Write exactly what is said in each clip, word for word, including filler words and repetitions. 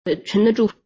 神的祝福。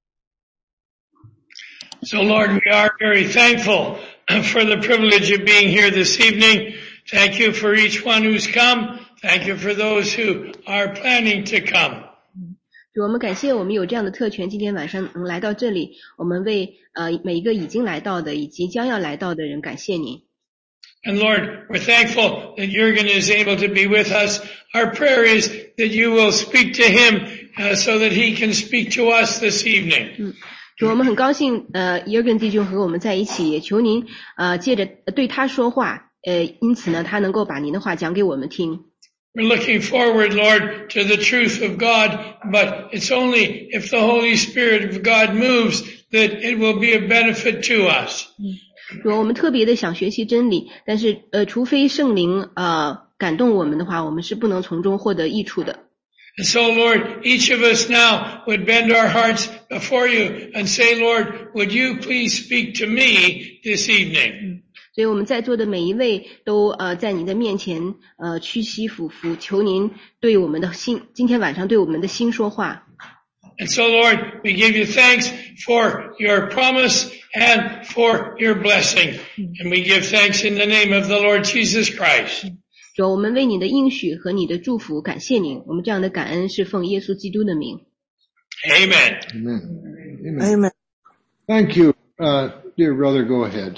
So Lord, we are very thankful for the privilege of being here this evening. Thank you for each one who's come. Thank you for those who are planning to come. 主，我们感谢我们有这样的特权，今天晚上能来到这里。我们为呃每一个已经来到的以及将要来到的人感谢您。 And Lord, we're thankful that Jürgen is able to be with us. Our prayer is that you will speak to him uh, so that he can speak to us this evening. 嗯，主，我们很高兴呃 Jürgen 弟兄和我们在一起，也求您呃借着对他说话，呃因此呢他能够把您的话讲给我们听。 We're looking forward, Lord, to the truth of God, but it's only if the Holy Spirit of God moves that it will be a benefit to us. 主，我们特别的想学习真理，但是呃，除非圣灵呃感动我们的话，我们是不能从中获得益处的。 And so, Lord, each of us now would bend our hearts before you and say, Lord, would you please speak to me this evening? 所以我们在座的每一位都呃在您的面前呃屈膝俯伏，求您对我们的心，今天晚上对我们的心说话。 And so, Lord, we give you thanks for your promise and for your blessing. And we give thanks in the name of the Lord Jesus Christ. 主，我们为你的应许和你的祝福感谢您，我们这样的感恩是奉耶稣基督的名。 Amen. Amen. Amen. Amen. Thank you, uh, dear brother. Go ahead.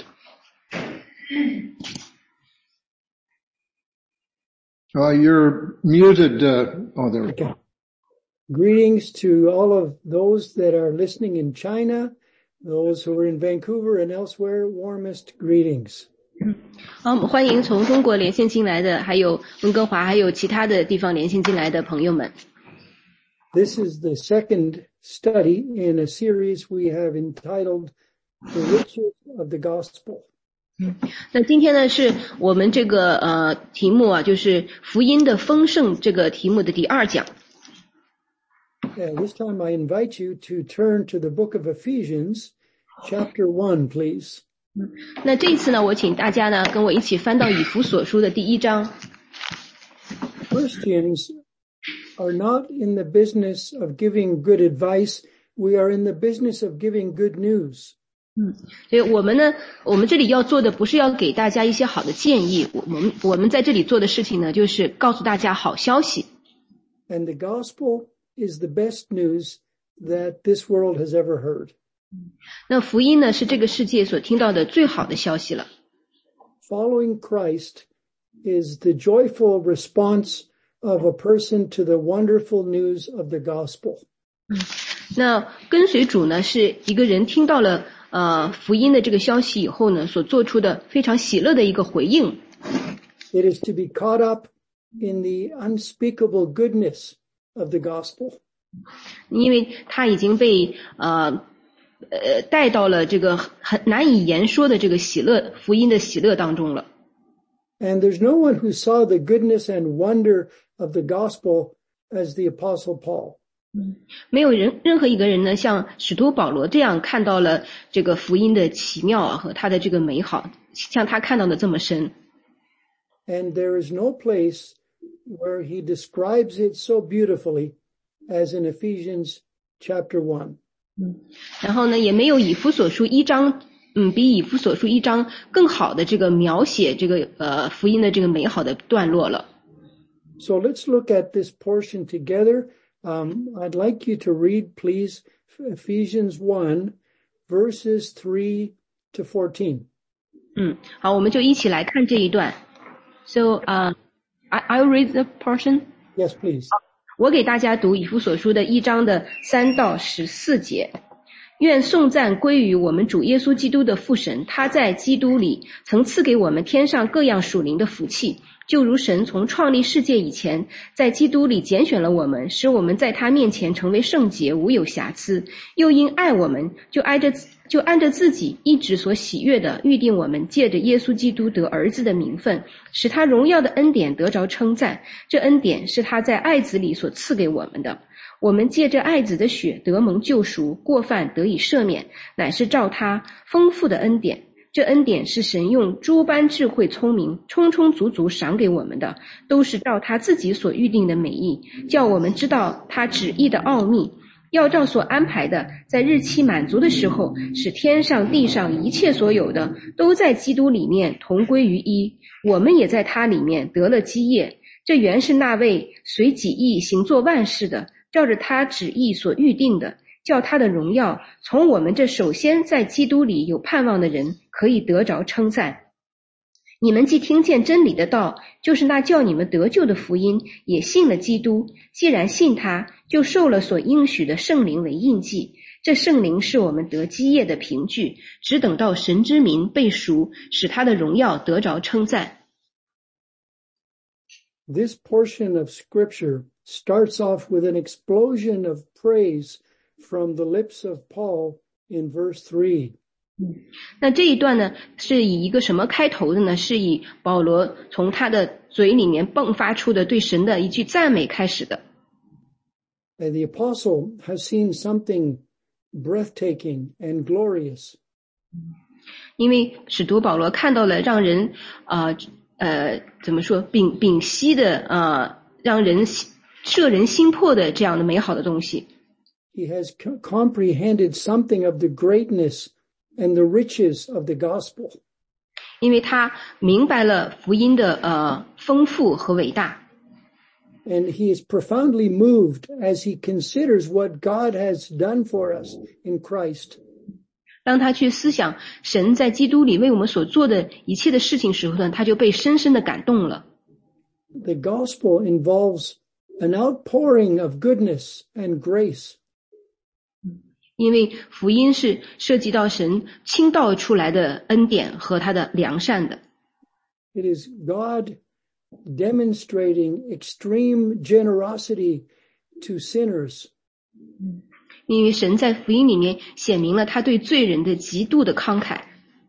Uh, you're muted. Uh, oh, there we go. Greetings to all of those that are listening in China, those who are in Vancouver and elsewhere, warmest greetings. 好，我们欢迎从中国连线进来的，还有温哥华，还有其他的地方连线进来的朋友们。 This is the second study in a series we have entitled The Riches of the Gospel. 那今天呢，是我们这个呃题目啊，就是福音的丰盛这个题目的第二讲。 Yeah, this time I invite you to turn to the book of Ephesians, chapter one, please. 那这一次呢，我请大家呢跟我一起翻到以弗所书的第一章。 Christians are not in the business of giving good advice. We are in the business of giving good news. 嗯，所以我们呢，我们这里要做的不是要给大家一些好的建议，我们我们在这里做的事情呢，就是告诉大家好消息。 And the gospel is the best news that this world has ever heard. 那福音呢，是这个世界所听到的最好的消息了。 Following Christ is the joyful response of a person to the wonderful news of the gospel. 嗯，那跟随主呢，是一个人听到了呃福音的这个消息以后呢，所做出的非常喜乐的一个回应。 It is to be caught up in the unspeakable goodness of the gospel. 因为他已经被呃呃带到了这个很难以言说的这个喜乐福音的喜乐当中了。 And there's no one who saw the goodness and wonder of the gospel as the Apostle Paul. 没有人任何一个人呢，像使徒保罗这样看到了这个福音的奇妙啊和他的这个美好，像他看到的这么深。 And there is no place where he describes it so beautifully as in Ephesians chapter one. 嗯，然后呢，也没有以弗所书一章，嗯，比以弗所书一章更好的这个描写这个呃福音的这个美好的段落了。 So let's look at this portion together. Um, I'd like you to read, please, Ephesians one, verses three to fourteen. 嗯，好，我们就一起来看这一段。So, uh, I I'll read the portion. Yes, please. 我给大家读以弗所书的一章的三到十四节。愿颂赞归于我们主耶稣基督的父神，他在基督里曾赐给我们天上各样属灵的福气，就如神从创立世界以前，在基督里拣选了我们，使我们在他面前成为圣洁，无有瑕疵，又因爱我们，就挨着就按着自己一直所喜悦的预定我们借着耶稣基督得儿子的名分，使他荣耀的恩典得着称赞。这恩典是他在爱子里所赐给我们的。我们借着爱子的血得蒙救赎，过犯得以赦免，乃是照他丰富的恩典。这恩典是神用诸般智慧聪明充充足足赏给我们的，都是照他自己所预定的美意，叫我们知道他旨意的奥秘， 要照所安排的，在日期满足的时候，使天上地上一切所有的都在基督里面同归于一，我们也在他里面得了基业。这原是那位随己意行作万事的，照着他旨意所预定的，叫他的荣耀从我们这首先在基督里有盼望的人可以得着称赞。你们既听见真理的道，就是那叫你们得救的福音，也信了基督，既然信他，就受了所应许的圣灵为印记。这圣灵是我们得基业的凭据，只等到神之民被赎，使他的荣耀得着称赞。 This portion of scripture starts off with an explosion of praise from the lips of Paul in verse three. 那这一段呢，是以一个什么开头的呢？是以保罗从他的嘴里面迸发出的对神的一句赞美开始的。 And the apostle has seen something breathtaking and glorious. 因为使徒保羅看到了让人呃呃怎麼說屏屏息的呃讓人攝人心魄的這樣的美好的東西。 He has comprehended something of the greatness and the riches of the gospel. 因為他明白了福音的呃豐富和偉大。 And he is profoundly moved as he considers what God has done for us in Christ. 当他去思想神在基督里为我们所做的一切的事情时候呢，他就被深深的感动了。 The gospel involves an outpouring of goodness and grace. 因为福音是涉及到神倾倒出来的恩典和他的良善的。 It is God demonstrating extreme generosity to sinners. 因为神在福音里面显明了他对罪人的极度的慷慨。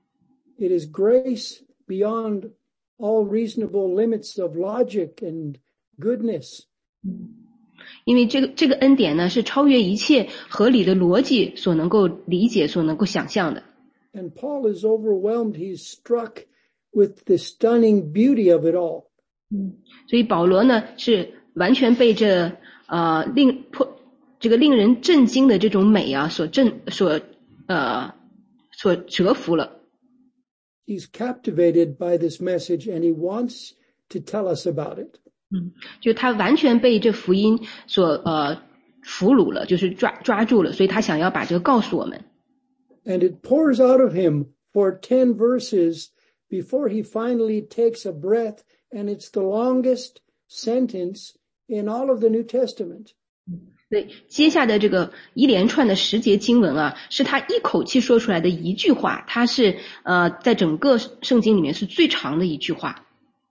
It is grace beyond all reasonable limits of logic and goodness. 因为这个这个恩典呢，是超越一切合理的逻辑所能够理解、所能够想象的。 And Paul is overwhelmed. He's struck with the stunning beauty of it all. 所以保罗呢，是完全被这呃令破这个令人震惊的这种美啊所震所呃所折服了。 He's captivated by this message and he wants to tell us about it. 嗯，就他完全被这福音所呃俘虏了，就是抓抓住了，所以他想要把这个告诉我们。 And it pours out of him for ten verses before he finally takes a breath, and it's the longest sentence in all of the New Testament. 对，接下的这个一连串的十节经文啊，是他一口气说出来的一句话，它是呃在整个圣经里面是最长的一句话。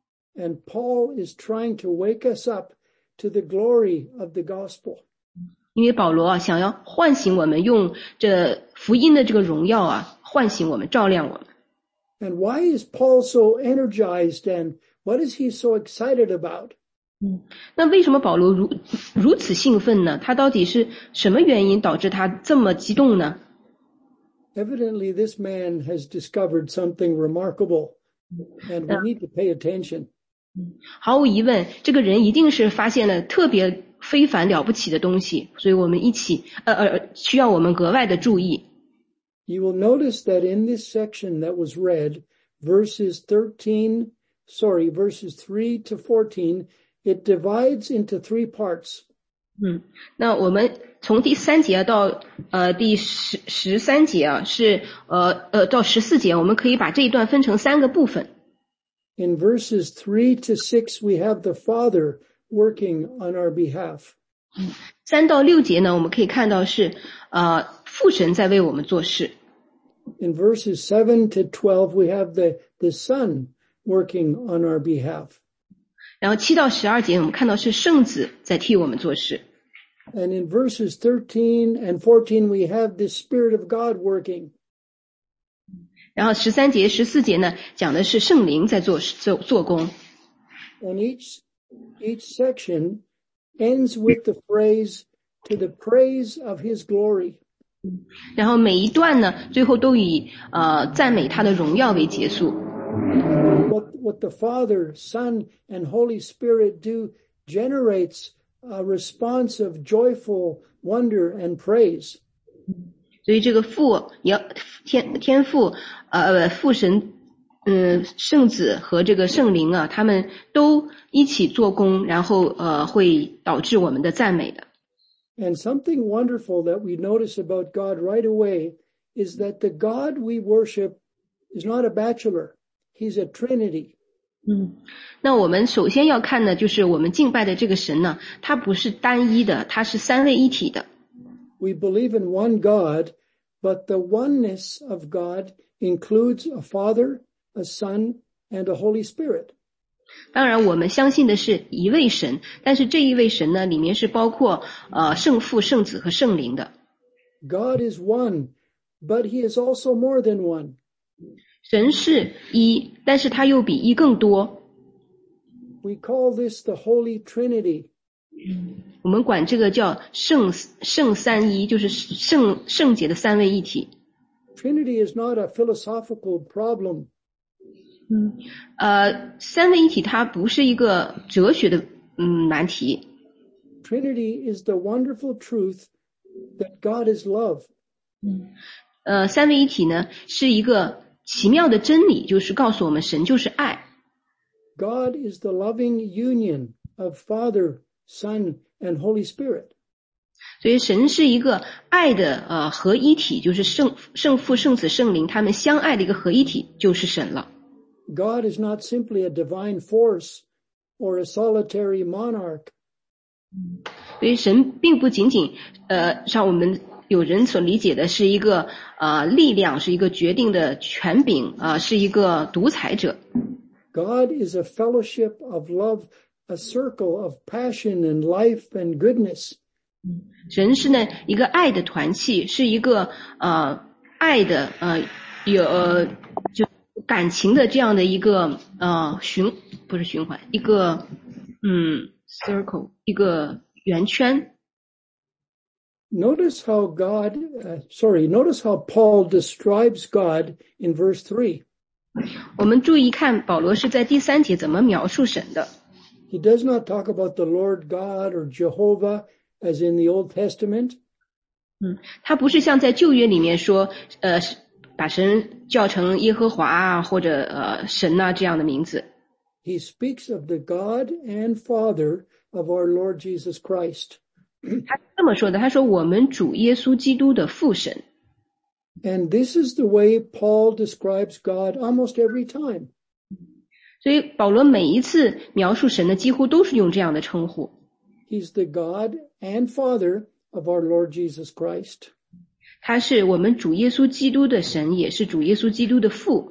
And Paul is trying to wake us up to the glory of the gospel. 因为保罗啊，想要唤醒我们，用这福音的这个荣耀啊，唤醒我们，照亮我们。 And why is Paul so energized and what is he so excited about? 嗯，那为什么保罗如如此兴奋呢？他到底是什么原因导致他这么激动呢？ Evidently, this man has discovered something remarkable, and we need to pay attention. 毫无疑问，这个人一定是发现了特别非凡了不起的东西，所以我们一起呃呃需要我们格外的注意。 You will notice that in this section that was read, verses thirteen, sorry, verses three to fourteen, it divides into three parts. 嗯，那我们从第三节到呃第十十三节啊，是呃呃到十四节，我们可以把这一段分成三个部分。 In verses three to six, we have the Father working on our behalf. 三到六节呢，我们可以看到是呃父神在为我们做事。 In verses seven to twelve, we have the, the Son working on our behalf. 然后七到十二节，我们看到是圣子在替我们做事。 And in verses thirteen and fourteen, we have the Spirit of God working. 然后十三节、十四节呢，讲的是圣灵在做做做工。 And each, each section ends with the phrase, to the praise of his glory. 然后每一段呢，最后都以呃赞美他的荣耀为结束。 What, what the Father, Son, and Holy Spirit do generates a response of joyful wonder, and praise. 所以这个父也要天天父呃父神嗯圣子和这个圣灵啊，他们都一起做工，然后呃会导致我们的赞美的。 And something wonderful that we notice about God right away is that the God we worship is not a bachelor. He's a trinity. 嗯，那我们首先要看的就是我们敬拜的这个神呢，他不是单一的，他是三位一体的。 We believe in one God, but the oneness of God includes a Father, a Son, and a Holy Spirit. 当然我们相信的是一位神，但是这一位神呢，里面是包括呃圣父、圣子和圣灵的。 God is one, but he is also more than one. 神是一，但是他又比一更多。 We call this the Holy Trinity. 我们管这个叫圣圣三一，就是圣圣洁的三位一体。 Trinity is not a philosophical problem. 嗯，呃，三位一体它不是一个哲学的嗯难题。 Trinity is the wonderful truth that God is love. 嗯，呃，三位一体呢是一个奇妙的真理，就是告诉我们神就是爱。 God is the loving union of Father, Son, and Holy Spirit. 所以神是一个爱的呃合一体，就是圣圣父、圣子、圣灵他们相爱的一个合一体，就是神了。 God is not simply a divine force or a solitary monarch. 所以神并不仅仅呃像我们有人所理解的是一个呃力量，是一个决定的权柄啊、呃，是一个独裁者。 God is a fellowship of love, a circle of passion and life and goodness. 神是呢一个爱的团契，是一个呃爱的呃有呃就感情的这样的一个呃循不是循环一个嗯 circle 一个圆圈。 Notice how God, uh, sorry, notice how Paul describes God in verse three. 我们注意看保罗是在第三节怎么描述神的。 He does not talk about the Lord God or Jehovah as in the Old Testament. 嗯，他不是像在旧约里面说，呃，把神叫成耶和华啊，或者呃神啊这样的名字。 He speaks of the God and Father of our Lord Jesus Christ. 他这么说的，他说我们主耶稣基督的父神。 And this is the way Paul describes God almost every time. 所以保罗每一次描述神的几乎都是用这样的称呼。 He's the God and Father of our Lord Jesus Christ. 他是我们主耶稣基督的神，也是主耶稣基督的父。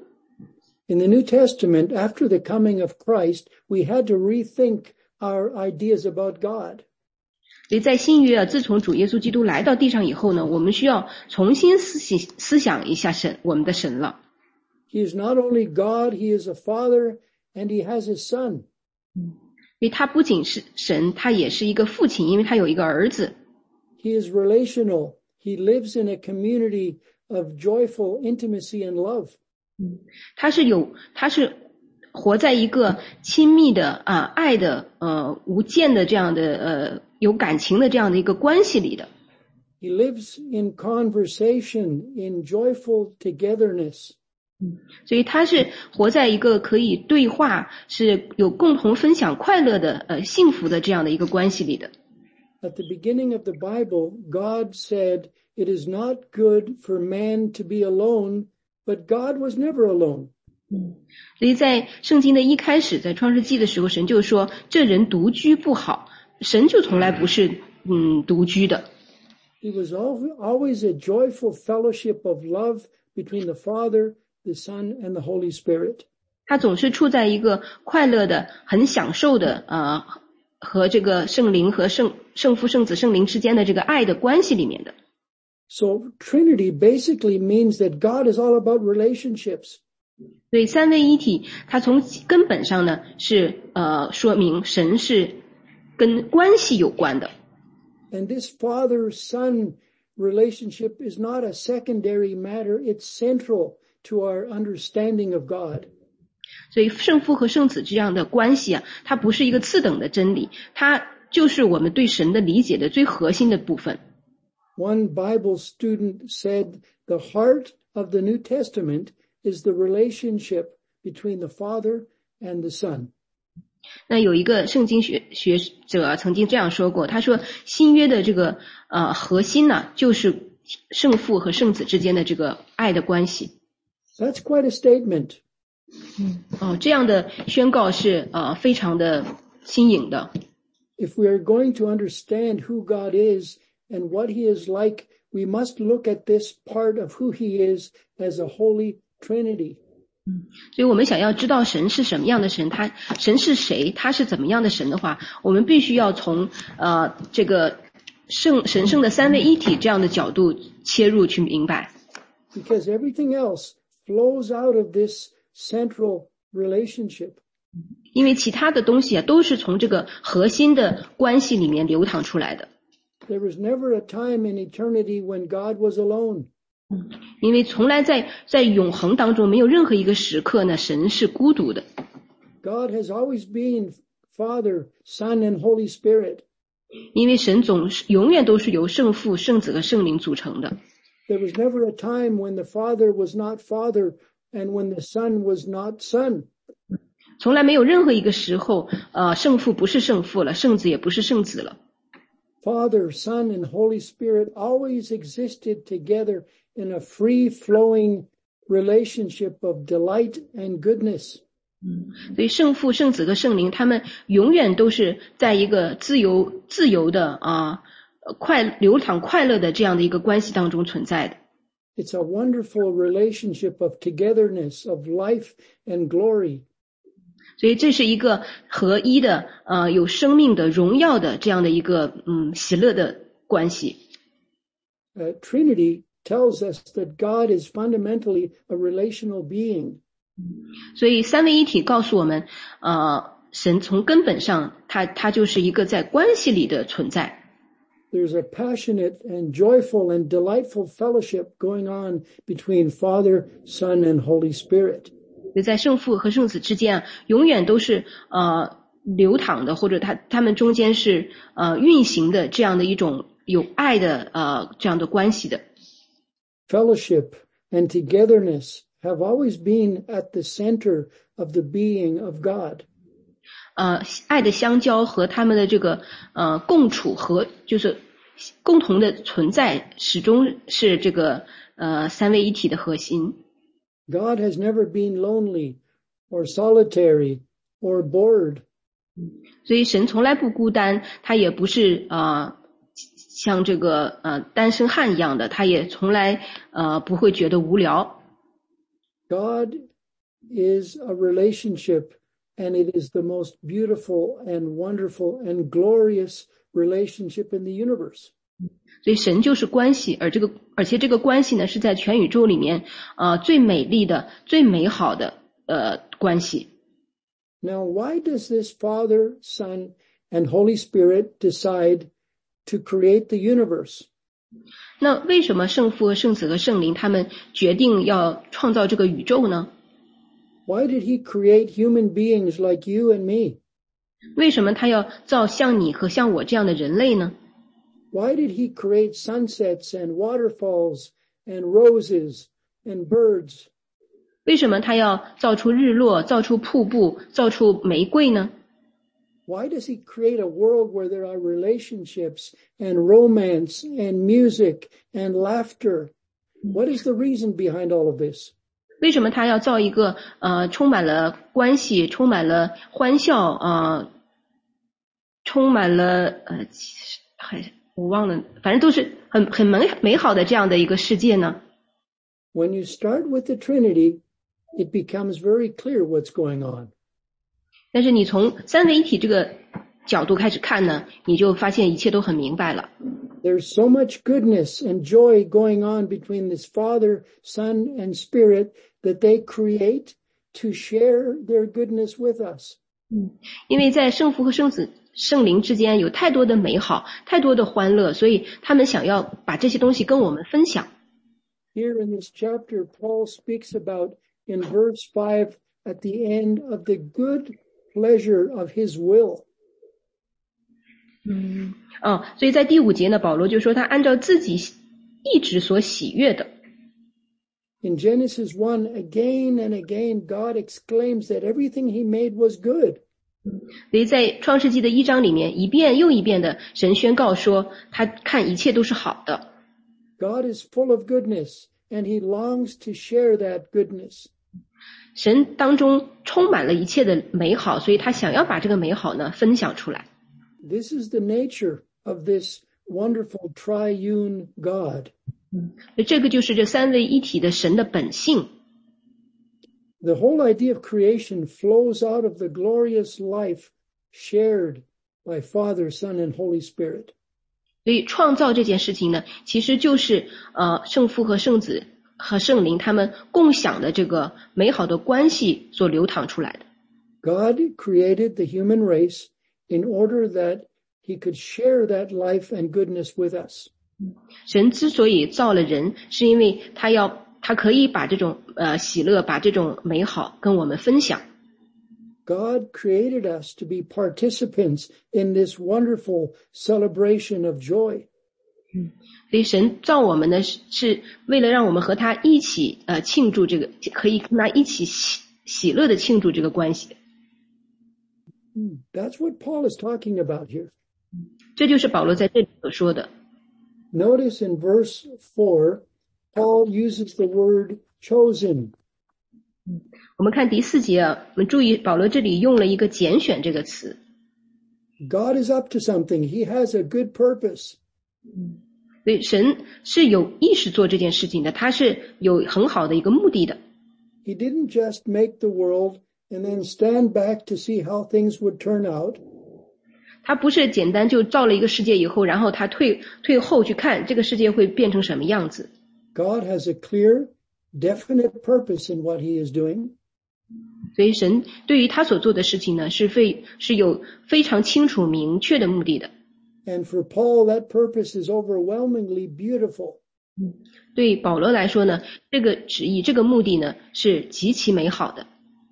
In the New Testament, after the coming of Christ, we had to rethink our ideas about God. 所以在新约啊，自从主耶稣基督来到地上以后呢，我们需要重新思想思想一下神，我们的神了。 He is not only God, he is a father, and he has his son. 所以他不仅是神，他也是一个父亲，因为他有一个儿子。 He is relational. He lives in a community of joyful intimacy and love. 他是有，他是活在一个亲密的啊爱的呃无间的这样的呃有感情的这样的一个关系里的。 He lives in conversation, in joyful togetherness. 所以他是活在一个可以对话，是有共同分享快乐的呃幸福的这样的一个关系里的。 At the beginning of the Bible, God said, "It is not good for man to be alone," but God was never alone. 所以在圣经的一开始，在创世纪的时候，神就说这人独居不好，神就从来不是嗯独居的。 He was always a joyful fellowship of love between the Father, the Son, and the Holy Spirit. 他总是处在一个快乐的、很享受的呃和这个圣灵和圣圣父、圣子、圣灵之间的这个爱的关系里面的。 So Trinity basically means that God is all about relationships. 所以三位一体，它从根本上呢是呃说明神是跟关系有关的。 And this father-son relationship is not a secondary matter, it's central to our understanding of God. 所以圣父和圣子这样的关系啊，它不是一个次等的真理，它就是我们对神的理解的最核心的部分。 One Bible student said the heart of the New Testament is the relationship between the Father and the Son. 那有一个圣经学学者曾经这样说过，他说新约的这个呃核心呢，就是圣父和圣子之间的这个爱的关系。 That's quite a statement. 哦，这样的宣告是呃非常的新颖的。 If we are going to understand who God is and what he is like, we must look at this part of who he is as a holy Trinity. 所以我们想要知道神是什么样的神，他神是谁，他是怎么样的神的话，我们必须要从呃这个圣神圣的三位一体这样的角度切入去明白。 Because everything else flows out of this central relationship. 因为其他的东西啊，都是从这个核心的关系里面流淌出来的。 There was never a time in eternity when God was alone. 因为从来在在永恒当中没有任何一个时刻呢，神是孤独的。 God has always been Father, Son, and Holy Spirit. 因为神总是永远都是由圣父、圣子和圣灵组成的。 There was never a time when the Father was not Father and when the Son was not Son. 从来没有任何一个时候，呃，圣父不是圣父了，圣子也不是圣子了。 Father, Son, and Holy Spirit always existed together in a free-flowing relationship of delight and goodness. 所以圣父、圣子和圣灵，他们永远都是在一个自由、自由的啊、呃，快流淌快乐的这样的一个关系当中存在的。 It's a wonderful relationship of togetherness, of life and glory. 所以这是一个合一的，呃，有生命的、荣耀的这样的一个嗯喜乐的关系。 Uh, Trinity tells us that God is fundamentally a relational being. 所以三位一体告诉我们，呃，神从根本上，他他就是一个在关系里的存在。 There's a passionate and joyful and delightful fellowship going on between Father, Son, and Holy Spirit. 在圣父和圣子之间啊，永远都是呃流淌的，或者他他们中间是呃运行的这样的一种有爱的呃这样的关系的。 Fellowship and togetherness have always been at the center of the being of God. 呃，爱的相交和他们的这个呃共处和就是共同的存在，始终是这个呃三位一体的核心。 God has never been lonely or solitary or bored. 所以神从来不孤单，他也不是呃像这个呃单身汉一样的，他也从来呃不会觉得无聊。 God is a relationship, and it is the most beautiful and wonderful and glorious relationship in the universe. 所以神就是关系，而这个而且这个关系呢是在全宇宙里面呃最美丽的、最美好的呃关系。 Now, why does this Father, Son, and Holy Spirit decide to create the universe? 那为什么圣父、圣子和圣灵他们决定要创造这个宇宙呢？ Why did he create human beings like you and me? 为什么他要造像你和像我这样的人类呢？ Why did he create sunsets and waterfalls and roses and birds? 为什么他要造出日落、造出瀑布、造出玫瑰呢？ Why does he create a world where there are relationships and romance and music and laughter? What is the reason behind all of this? 为什么他要造一个呃充满了关系、充满了欢笑呃充满了呃还我忘了，反正都是很很美美好的这样的一个世界呢？ When you start with the Trinity, it becomes very clear what's going on. 但是你从三位一体这个角度开始看呢，你就发现一切都很明白了。 There's so much goodness and joy going on between this Father, Son, and Spirit that they create to share their goodness with us. 因为在圣父和圣子、圣灵之间有太多的美好，太多的欢乐，所以他们想要把这些东西跟我们分享。 Here in this chapter, Paul speaks about in verse five at the end of the good pleasure of his will. 嗯，哦，所以在第五节呢，保罗就说他按照自己意志所喜悦的。 In Genesis one, again and again, God exclaims that everything he made was good. 所以在创世纪的一章里面，一遍又一遍的神宣告说，他看一切都是好的。 God is full of goodness, and he longs to share that goodness. 神当中充满了一切的美好，所以他想要把这个美好呢分享出来。 This is the nature of this wonderful triune God. 这个就是这三位一体的神的本性。 The whole idea of creation flows out of the glorious life shared by Father, Son, and Holy Spirit. 所以创造这件事情呢，其实就是呃圣父和圣子和圣灵他们共享的这个美好的关系所流淌出来的。 God created the human race in order that he could share that life and goodness with us. 神之所以造了人，是因为他要他可以把这种呃喜乐，把这种美好跟我们分享。 God created us to be participants in this wonderful celebration of joy. 所以神造我们呢，是是为了让我们和他一起呃庆祝这个，可以跟他一起喜喜乐的庆祝这个关系。 That's what Paul is talking about here. 这就是保罗在这里所说的。 Notice in verse four, Paul uses the word chosen. 我们看第四节啊，我们注意保罗这里用了一个拣选这个词。 God is up to something. He has a good purpose. 所以神是有意识做这件事情的，他是有很好的一个目的的。 He didn't just make the world and then stand back to see how things would turn out. 他不是简单就造了一个世界以后，然后他退退后去看这个世界会变成什么样子。 God has a clear, definite purpose in what he is doing. 所以神对于他所做的事情呢，是非是有非常清楚明确的目的的。 And for Paul, that purpose is overwhelmingly beautiful. 对保罗来说呢，这个旨意这个目的呢是极其美好的。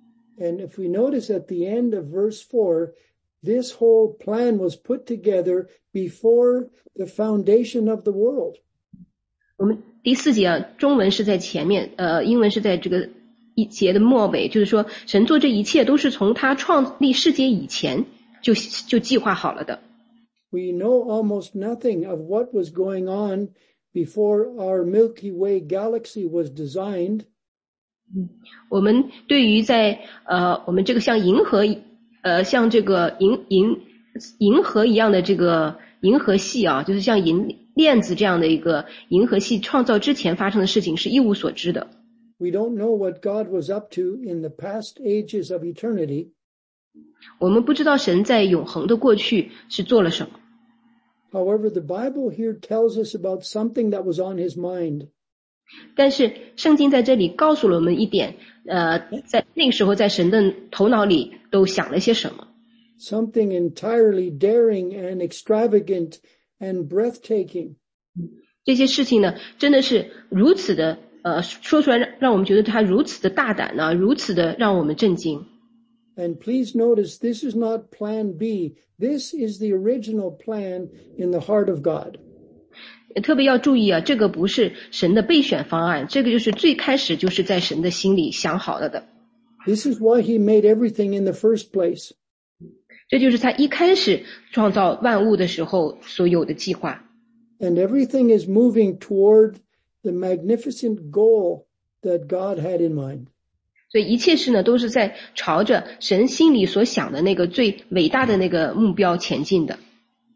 And if we notice at the end of verse four, this whole plan was put together before the foundation of the world. 我们第四节啊，中文是在前面，呃，英文是在这个一节的末尾，就是说神做这一切都是从他创立世界以前就就计划好了的。 We know almost nothing of what was going on before our Milky Way galaxy was designed. 我们对于在呃我们这个像银河呃像这个银银银河一样的这个银河系啊，就是像银链子这样的一个银河系创造之前发生的事情是一无所知的。 We don't know what God was up to in the past ages of eternity. 我们不知道神在永恒的过去是做了什么。 However, the Bible here tells us about something that was on his mind. 但是圣经在这里告诉了我们一点，呃，在那个时候在神的头脑里都想了些什么。 Something entirely daring and extravagant and breathtaking. 这些事情呢，真的是如此的，呃，说出来让让我们觉得它如此的大胆呢、啊，如此的让我们震惊。 And please notice, this is not plan B. This is the original plan in the heart of God. 特别要注意啊，这个不是神的备选方案，这个就是最开始就是在神的心里想好了的。 This is why he made everything in the first place. 这就是他一开始创造万物的时候所有的计划。 And everything is moving toward the magnificent goal that God had in mind. 所以一切事呢，都是在朝着神心里所想的那个最伟大的那个目标前进的。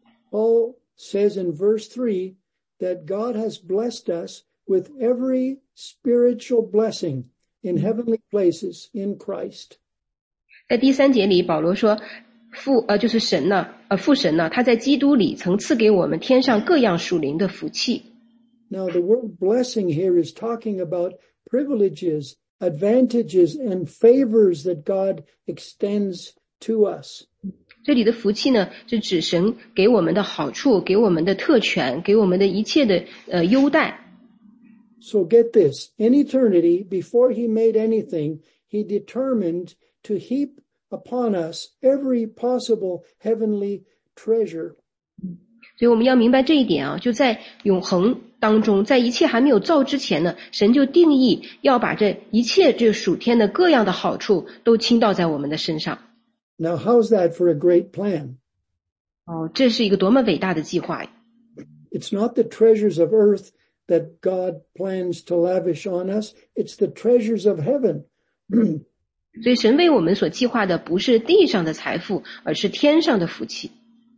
Paul says in verse three that God has blessed us with every spiritual blessing in heavenly places in Christ. 在第三节里，保罗说，父呃就是神呢，呃父神呢，他在基督里曾赐给我们天上各样属灵的福气。 Now the word blessing here is talking about privileges, advantages, and favors that God extends to us. 这里的福气呢，是指神给我们的好处，给我们的特权，给我们的一切的呃优待。 So get this, in eternity, before he made anything, he determined to heap upon us every possible heavenly treasure. 所以我们要明白这一点啊，就在永恒当中，在一切还没有造之前呢，神就定义要把这一切这属天的各样的好处都倾倒在我们的身上。 Now, how's that for a great plan? 哦，这是一个多么伟大的计划。 It's not the treasures of earth that God plans to lavish on us. It's the treasures of heaven. 所以神为我们所计划的不是地上的财富，而是天上的福气。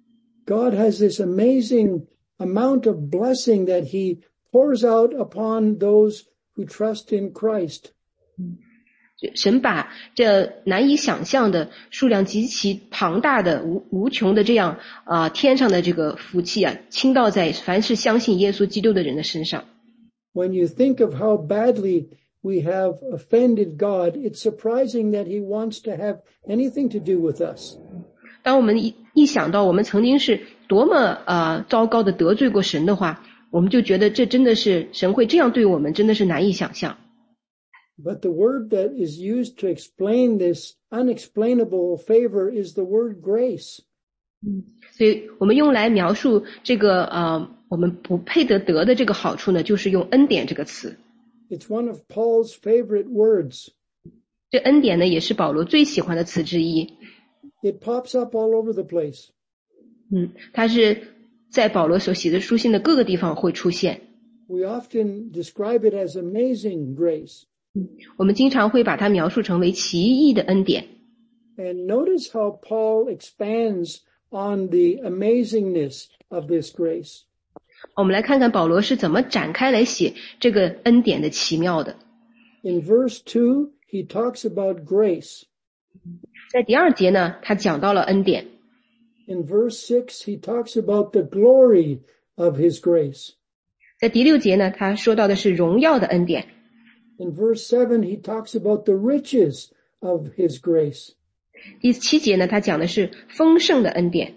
God has this amazing amount of blessing that he pours out upon those who trust in Christ. 神把这难以想象的数量极其庞大的无无穷的这样啊、呃、天上的这个福气啊，倾倒在凡是相信耶稣基督的人的身上。 When you think of how badly we have offended God, it's surprising that he wants to have anything to do with us. 当我们一一想到我们曾经是多么呃糟糕的得罪过神的话，我们就觉得这真的是神会这样对我们，真的是难以想象。 But the word that is used to explain this unexplainable favor is the word grace. 所以我们用来描述这个呃我们不配得得的这个好处呢，就是用恩典这个词。 It's one of Paul's favorite words. 这恩典呢，也是保罗最喜欢的词之一。 It pops up all over the place. 嗯，它是在保罗所写的书信的各个地方会出现。 We often describe it as amazing grace. 我们经常会把它描述成为奇异的恩典。 And notice how Paul expands on the amazingness of this grace. 我们来看看保罗是怎么展开来写这个恩典的奇妙的。 In verse two, he talks about grace. 在第二节呢，他讲到了恩典。 In verse six, he talks about the glory of his grace. 在第六节呢，他说到的是荣耀的恩典。 In verse seven, he talks about the riches of his grace. 第七节呢，他讲的是丰盛的恩典。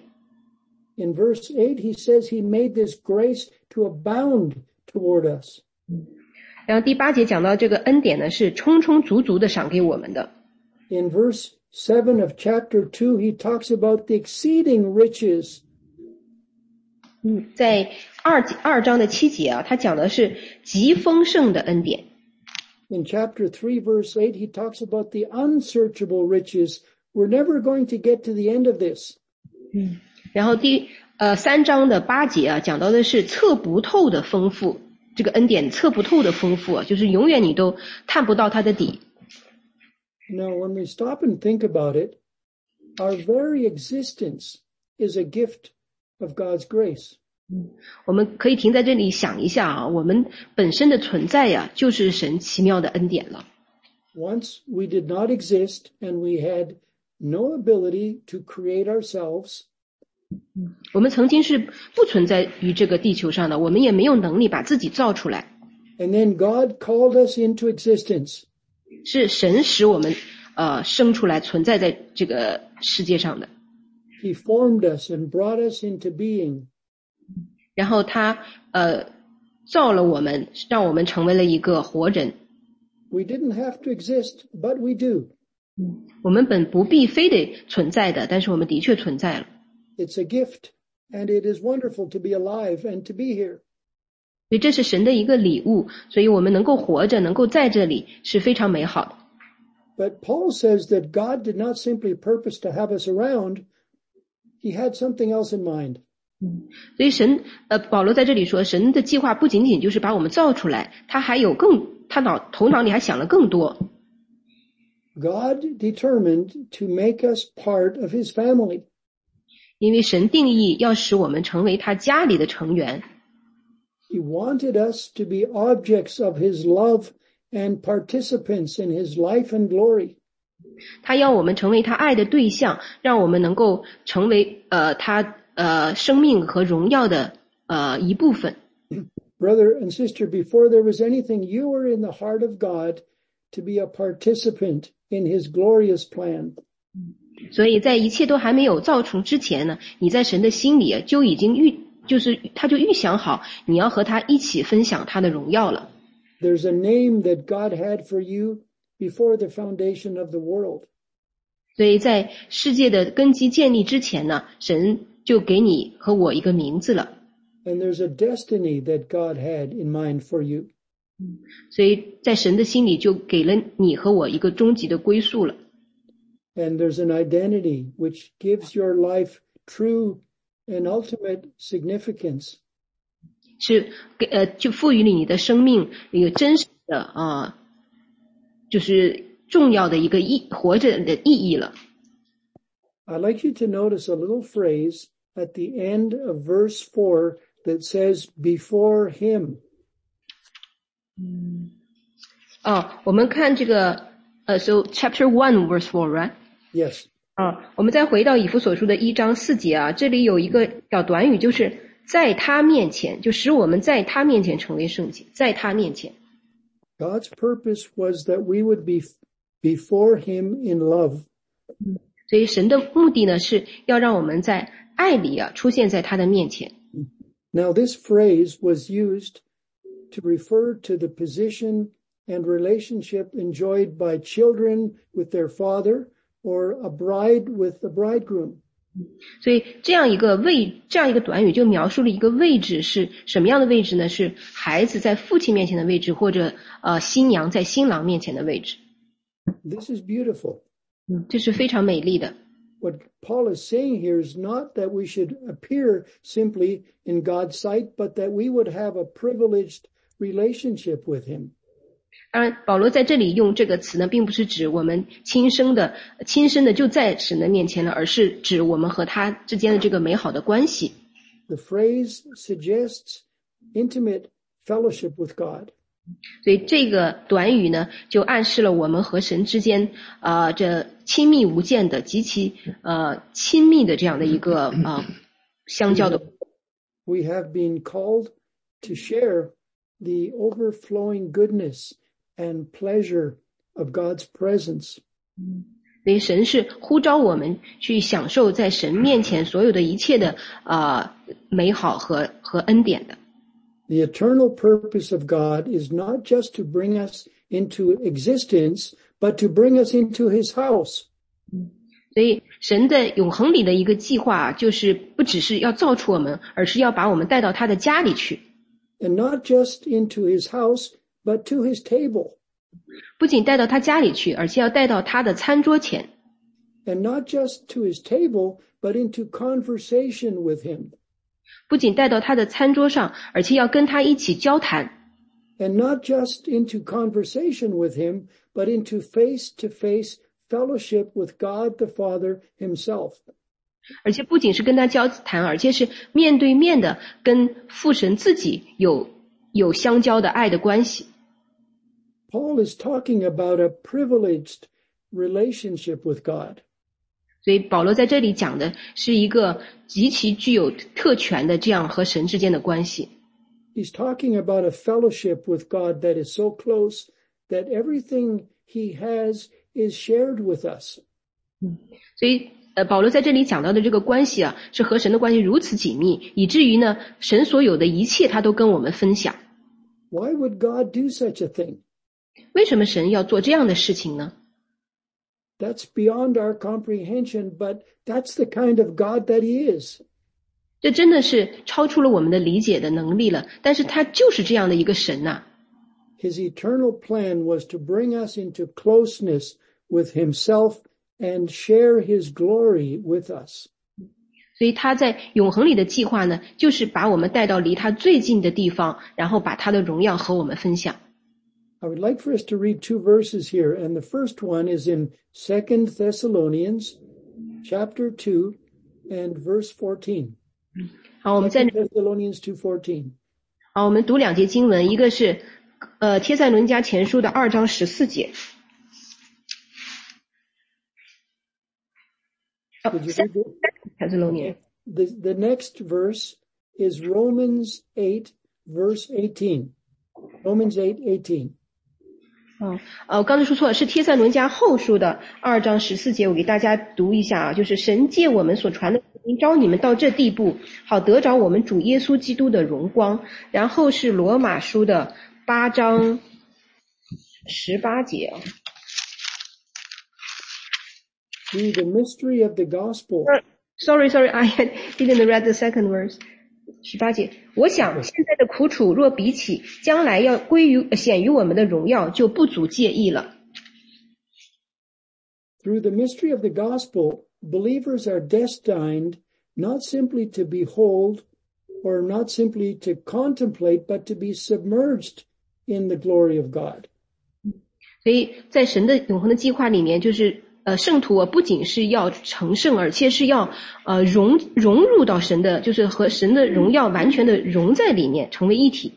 In verse eight, he says he made this grace to abound toward us. 然后第八节讲到这个恩典呢，是充充足足的赏给我们的。 In verse seven of chapter two, he talks about the exceeding riches. 嗯，在二二章的七节啊，他讲的是极丰盛的恩典。 In chapter three, verse eight, he talks about the unsearchable riches. We're never going to get to the end of this. 嗯，然后第呃三章的八节啊，讲到的是测不透的丰富，这个恩典测不透的丰富啊，就是永远你都探不到它的底。 Now, when we stop and think about it, our very existence is a gift of God's grace. 我们可以停在这里想一下啊，我们本身的存在呀、啊，就是神奇妙的恩典了。 Once we did not exist and we had no ability to create ourselves. 我们曾经是不存在于这个地球上的，我们也没有能力把自己造出来。 And then God called us into existence. 是神使我们呃生出来，存在在这个世界上的。 He formed us and brought us into being. 然后他呃造了我们，让我们成为了一个活人。 We didn't have to exist, but we do. 我们本不必非得存在的，但是我们的确存在了。 It's a gift, and it is wonderful to be alive and to be here. 所以这是神的一个礼物，所以我们能够活着，能够在这里是非常美好的。 But Paul says that God did not simply purpose to have us around. He had something else in mind. 所以神呃保罗在这里说，神的计划不仅仅就是把我们造出来，他还有更他脑头脑里还想了更多。 God determined to make us part of his family. 因为神定义要使我们成为他家里的成员。 He wanted us to be objects of his love and participants in his life and glory. 他要我们成为他爱的对象，让我们能够成为呃他呃生命和荣耀的呃一部分。 Brother and sister, before there was anything, you were in the heart of God to be a participant in his glorious plan. 所以在一切都还没有造成之前呢，你在神的心里就已经预就是他就预想好你要和他一起分享他的荣耀了。 There's a name that God had for you before the foundation of the world. 所以在世界的根基建立之前呢，神就给你和我一个名字了。 And there's a destiny that God had in mind for you. 所以在神的心里就给了你和我一个终极的归宿了。 And there's an identity which gives your life true and ultimate significance. 是给呃就赋予了你的生命一个真实的啊、呃，就是重要的一个意活着的意义了。 I'd like you to notice a little phrase at the end of verse four that says before him. 嗯，哦，我们看这个呃 so chapter one verse four, right? Yes. 啊，我们再回到以弗所书的一章四节啊，这里有一个小短语，就是在他面前，就使我们在他面前成为圣洁，在他面前。 God's purpose was that we would be before him in love. 所以神的目的呢，是要让我们在爱里啊出现在他的面前。 Now this phrase was used to refer to the position and relationship enjoyed by children with their father or a bride with the bridegroom. 所以这样一个位，这样一个短语就描述了一个位置是什么样的位置呢？是孩子在父亲面前的位置，或者呃新娘在新郎面前的位置。 This is beautiful. 嗯，这是非常美丽的。 What Paul is saying here is not that we should appear simply in God's sight, but that we would have a privileged relationship with him. 当然，保罗在这里用这个词呢，并不是指我们亲生的、亲身的就在神的面前了，而是指我们和他之间的这个美好的关系。 The phrase suggests intimate fellowship with God. 所以这个短语呢，就暗示了我们和神之间呃这亲密无间的、极其呃亲密的这样的一个呃相交的。 We have been called to share the overflowing goodness and pleasure of God's presence. 所以神是呼召我们去享受在神面前所有的一切的呃美好和和恩典的。 The eternal purpose of God is not just to bring us into existence, but to bring us into his house. 所以神的永恒里的一个计划，就是不只是要造出我们，而是要把我们带到他的家里去。 And not just into his house, but to his table. 不仅带到他家里去，而且要带到他的餐桌前。 And not just to his table, but into conversation with him. 不仅带到他的餐桌上，而且要跟他一起交谈。 And not just into conversation with him, but into face-to-face fellowship with God the Father himself. 而且不仅是跟他交谈，而且是面对面的跟父神自己有有相交的爱的关系。 Paul is talking about a privileged relationship with God. 所以保罗在这里讲的是一个极其具有特权的这样和神之间的关系。 He's talking about a fellowship with God that is so close that everything he has is shared with us. 所以呃，保罗在这里讲到的这个关系啊，是和神的关系如此紧密，以至于呢，神所有的一切他都跟我们分享。 Why would God do such a thing? 为什么神要做这样的事情呢？ That's beyond our comprehension, but that's the kind of God that he is. 这真的是超出了我们的理解的能力了，但是他就是这样的一个神呐、啊。 His eternal plan was to bring us into closeness with himself and share his glory with us. 所以他在永恒里的计划呢，就是把我们带到离他最近的地方，然后把他的荣耀和我们分享。 I would like for us to read two verses here, and the first one is in Second Thessalonians chapter two and verse fourteen. 好，我们在 Thessalonians two fourteen. 好，我们读两节经文，一个是呃帖撒罗尼迦前书的二章十四节。哦 Thessalonians. The, the next verse is Romans eight verse eighteen. Romans eight eighteen. 哦，呃，我刚才说错了，是帖撒罗尼迦后书的二章十四节，我给大家读一下啊，就是神借我们所传的福音招你们到这地步，好得着我们主耶稣基督的荣光。然后是罗马书的八章十八节啊。 Through the mystery of the gospel. Sorry, sorry, I didn't read the second verse. 十八节，我想现在的苦楚若比起将来要归于显于我们的荣耀，就不足介意了。 Through the mystery of the gospel, believers are destined not simply to behold or not simply to contemplate, but to be submerged in the glory of God. 所以在神的永恒的计划里面，就是呃圣徒啊，不仅是要成圣，而且是要呃融融入到神的，就是和神的荣耀完全的融在里面，成为一体。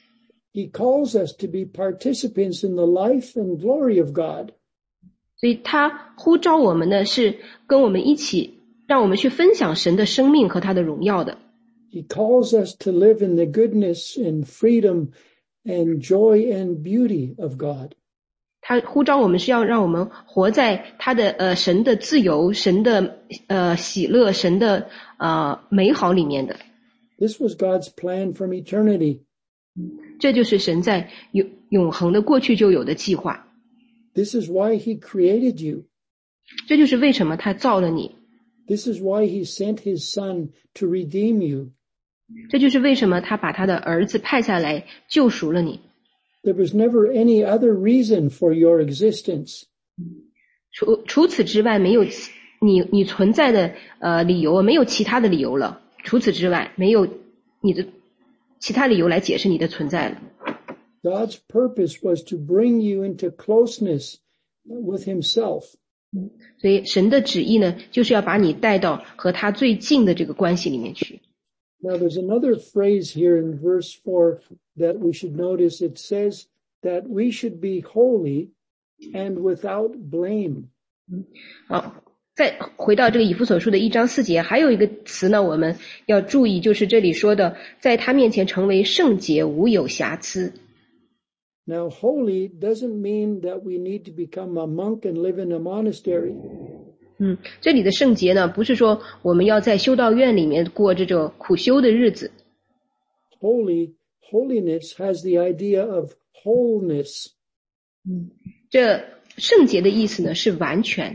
He calls us to be participants in the life and glory of God. 所以他呼召我们呢，是跟我们一起，让我们去分享神的生命和他的荣耀的。 He calls us to live in the goodness and freedom and joy and beauty of God. 他呼召我们是要让我们活在他的呃神的自由、神的呃喜乐、神的呃美好里面的。 This was God's plan from eternity. 这就是神在永永恒的过去就有的计划。 This is why he created you. 这就是为什么他造了你。 This is why he sent his son to redeem you. 这就是为什么他把他的儿子派下来救赎了你。 There was never any other reason for your existence. 除除此之外，没有你你存在的呃理由，没有其他的理由了。除此之外，没有你的其他理由来解释你的存在了。 God's purpose was to bring you into closeness with himself. 所以神的旨意呢，就是要把你带到和他最近的这个关系里面去。 Now there's another phrase here in verse four that we should notice. It says that we should be holy and without blame. 好，再回到这个以弗所书的一章四节，还有一个词呢，我们要注意，就是这里说的，在他面前成为圣洁，无有瑕疵。 Now, holy doesn't mean that we need to become a monk and live in a monastery. 嗯，这里的圣洁呢，不是说我们要在修道院里面过这种苦修的日子。 Holy, holiness has the idea of wholeness. 嗯，这圣洁的意思呢是完全。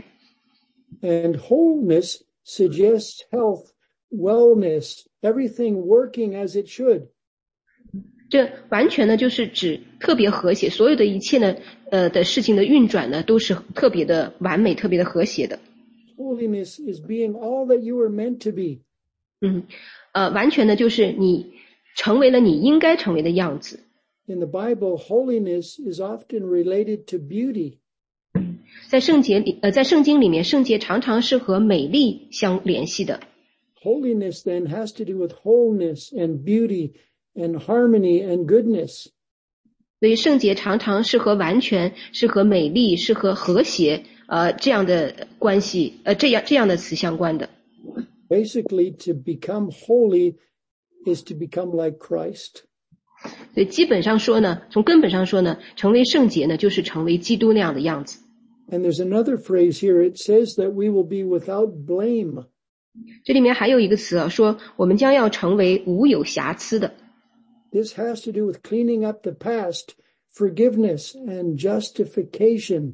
And wholeness suggests health, wellness, everything working as it should. 这完全呢就是指特别和谐，所有的一切呢呃的事情的运转呢都是特别的完美，特别的和谐的。 Holiness is being all that you were meant to be. 嗯，呃，完全呢就是你成为了你应该成为的样子。 In the Bible, holiness is often related to beauty. 在圣洁里，呃，在圣经里面，圣洁常常是和美丽相联系的。 Holiness then has to do with wholeness and beauty and harmony and goodness. 所以圣洁常常是和完全，是和美丽，是和和谐，呃，这样的关系，呃，这样这样的词相关的。 Basically, to become holy is to become like Christ. 所以基本上说呢，从根本上说呢，成为圣洁呢，就是成为基督那样的样子。 And there's another phrase here. It says that we will be without blame. 这里面还有一个词啊，说我们将要成为无有瑕疵的。 This has to do with cleaning up the past, forgiveness, and justification.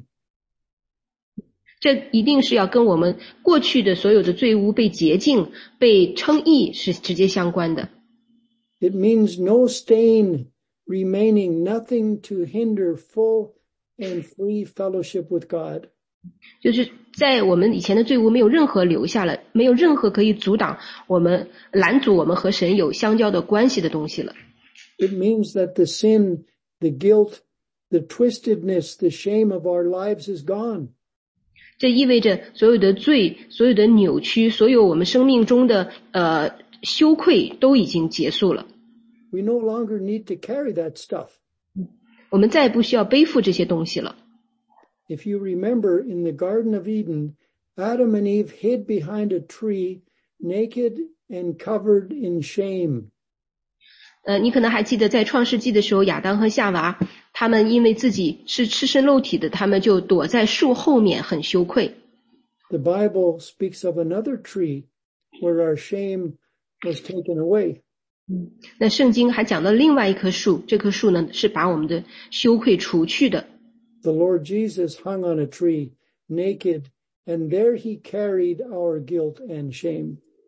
这一定是要跟我们过去的所有的罪污被洁净、被称义是直接相关的。 It means no stain remaining, nothing to hinder full and free fellowship with God. 就是在我们以前的罪污没有任何留下了，没有任何可以阻挡我们、拦阻我们和神有相交的关系的东西了。 It means that the sin, the guilt, the twistedness, the shame of our lives is gone. 这意味着所有的罪、所有的扭曲、所有我们生命中的呃羞愧都已经结束了。 We no longer need to carry that stuff. 我们再也不需要背负这些东西了。 If you remember, in the Garden of Eden, Adam and Eve hid behind a tree, naked and covered in shame. 呃，你可能还记得在创世纪的时候，亚当和夏娃他们因为自己是赤身露体的，他们就躲在树后面，很羞愧。 The Bible speaks of another tree where our shame was taken away. 那圣经还讲到另外一棵树，这棵树呢是把我们的羞愧除去的。 The Lord Jesus hung on a tree, naked, and there he carried our guilt and shame.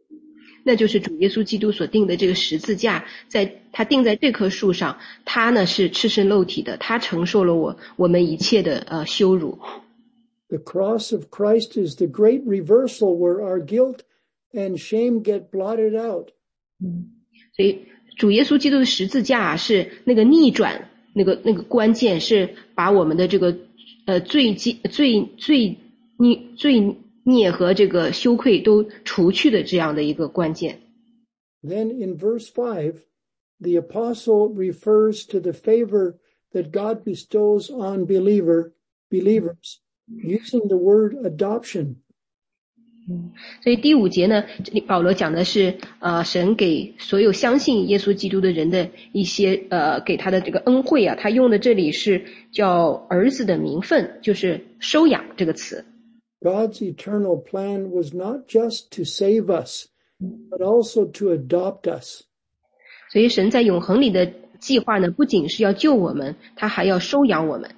那就是主耶稣基督所定的这个十字架，在他定在这棵树上，他呢是赤身露体的，他承受了我我们一切的呃羞辱。 The cross of Christ is the great reversal where our guilt and shame get blotted out. 所以主耶稣基督的十字架啊，是那个逆转，那个那个关键是把我们的这个呃罪罪罪孽罪孽和这个羞愧都除去的这样的一个关键。 Then in verse five, the apostle refers to the favor that God bestows on believer believers using the word adoption. 所以第五节呢，这里保罗讲的是呃神给所有相信耶稣基督的人的一些呃给他的这个恩惠啊，他用的这里是叫儿子的名分，就是收养这个词。 God's eternal plan was not just to save us, but also to adopt us. 所以神在永恒里的计划呢，不仅是要救我们，他还要收养我们。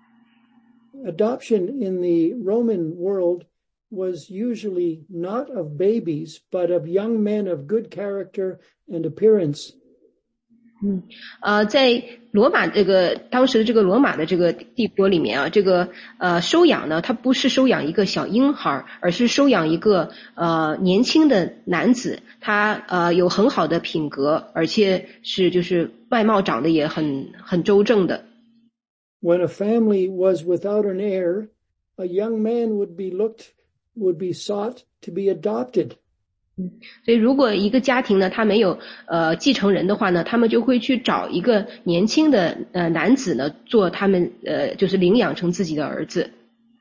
Adoption in the Roman world was usually not of babies, but of young men of good character and appearance. 嗯，呃，在罗马这个当时的这个罗马的这个帝国里面啊，这个呃收养呢，它不是收养一个小婴孩，而是收养一个呃年轻的男子，他呃有很好的品格，而且是就是外貌长得也很很周正的。 When a family was without an heir, a young man would be looked would be sought to be adopted. 所以如果一个家庭呢，他没有呃继承人的话呢，他们就会去找一个年轻的呃男子呢，做他们呃就是领养成自己的儿子。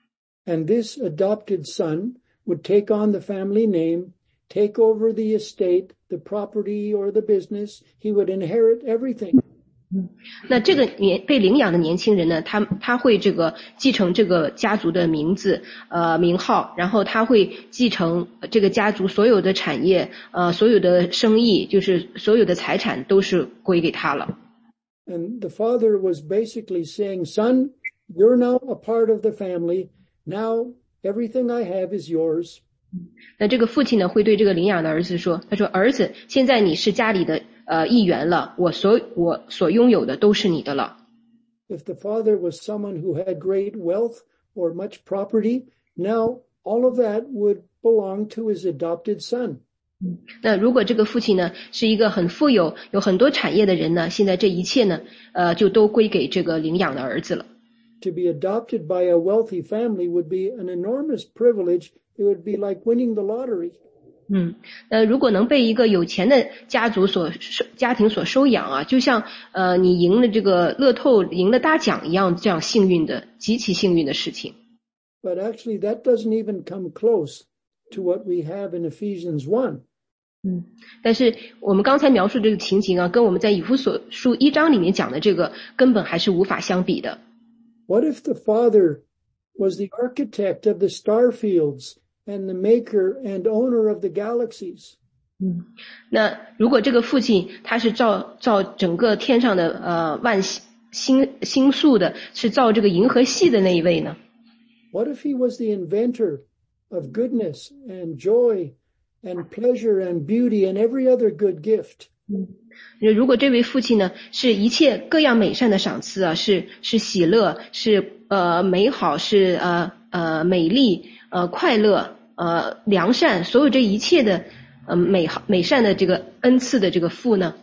And this adopted son would take on the family name, take over the estate, the property or the business. He would inherit everything. 那这个年被领养的年轻人呢，他他会这个继承这个家族的名字呃名号，然后他会继承这个家族所有的产业呃所有的生意，就是所有的财产都是归给他了。 And the father was basically saying, son, you're now a part of the family. Now everything I have is yours. 那这个父亲呢，会对这个领养的儿子说，他说儿子，现在你是家里的呃一员了，我所我所拥有的都是你的了。 If the father was someone who had great wealth or much property, now all of that would belong to his adopted son. 那如果这个父亲呢是一个很富有有很多产业的人呢，现在这一切呢呃就都归给这个领养的儿子了。 To be adopted by a wealthy family would be an enormous privilege. It would be like winning the lottery. 嗯，呃，如果能被一个有钱的家族所家庭所收养啊，就像呃你赢了这个乐透赢了大奖一样，这样幸运的极其幸运的事情。 But actually, that doesn't even come close to what we have in Ephesians one. 嗯，但是我们刚才描述这个情形啊，跟我们在以弗所书一章里面讲的这个根本还是无法相比的。 What if the Father was the architect of the star fields and the maker and owner of the galaxies? 嗯，那如果这个父亲他是造造整个天上的呃万星星宿的，是造这个银河系的那一位呢？ What if he was the inventor of goodness and joy and pleasure and beauty and every other good gift? 嗯，如果这位父亲呢，是一切各样美善的赏赐啊，是是喜乐，是呃美好，是呃呃美丽，呃快乐，呃良善，所有这一切的呃美好美善的这个恩赐的这个父呢？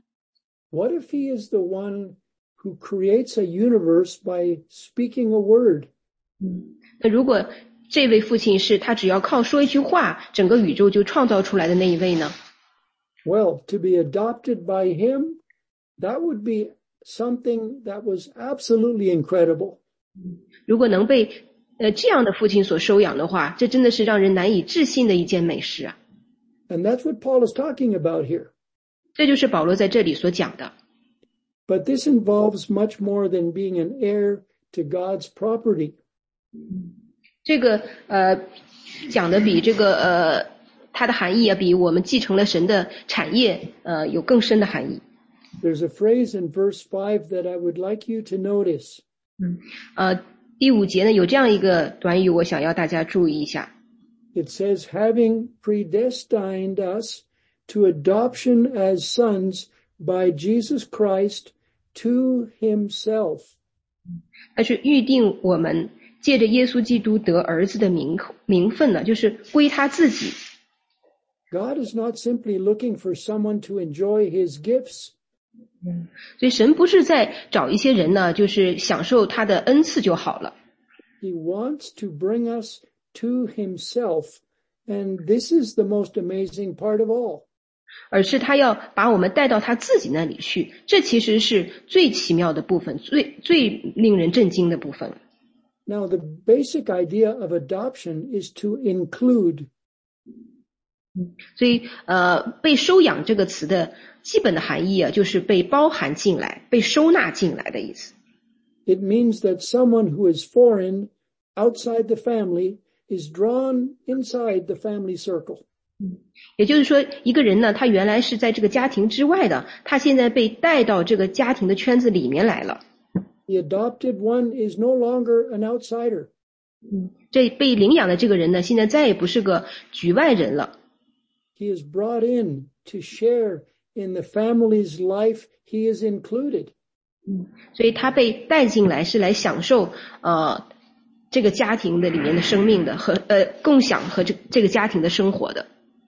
What if he is the one who creates a universe by speaking a word? 嗯，那如果这位父亲是他只要靠说一句话，整个宇宙就创造出来的那一位呢？ Well, to be adopted by him, that would be something that was absolutely incredible. 如果能被呃这样的父亲所收养的话，这真的是让人难以置信的一件美事啊。 And that's what Paul is talking about here. 这就是保罗在这里所讲的。 But this involves much more than being an heir to God's property. 这个呃讲的比这个呃它的含义啊，比我们继承了神的产业呃有更深的含义。 There's a phrase in verse five that I would like you to notice. 嗯，呃第五节呢有这样一个短语，我想要大家注意一下。 It says, having predestined us to adoption as sons by Jesus Christ to himself. 他是预定我们借着耶稣基督得儿子的名名分呢，就是归他自己。 God is not simply looking for someone to enjoy his gifts. 所以神不是在找一些人呢，就是享受他的恩赐就好了。 He wants to bring us to himself, and this is the most amazing part of all. 而是他要把我们带到他自己那里去，这其实是最奇妙的部分，最最令人震惊的部分。 Now, the basic idea of adoption is to include. 所以呃，被收养这个词的基本的含义啊，就是被包含进来，被收纳进来的意思。 It means that someone who is foreign, outside the family, is drawn inside the family circle. 也就是说，一个人呢，他原来是在这个家庭之外的，他现在被带到这个家庭的圈子里面来了。 The adopted one is no longer an outsider. 这被领养的这个人呢，现在再也不是个局外人了。 He is brought in to share in the family's life. He is included. 所以他被带进来是来享受呃这个家庭的里面的生命的和呃共享和这这个家庭的生活的。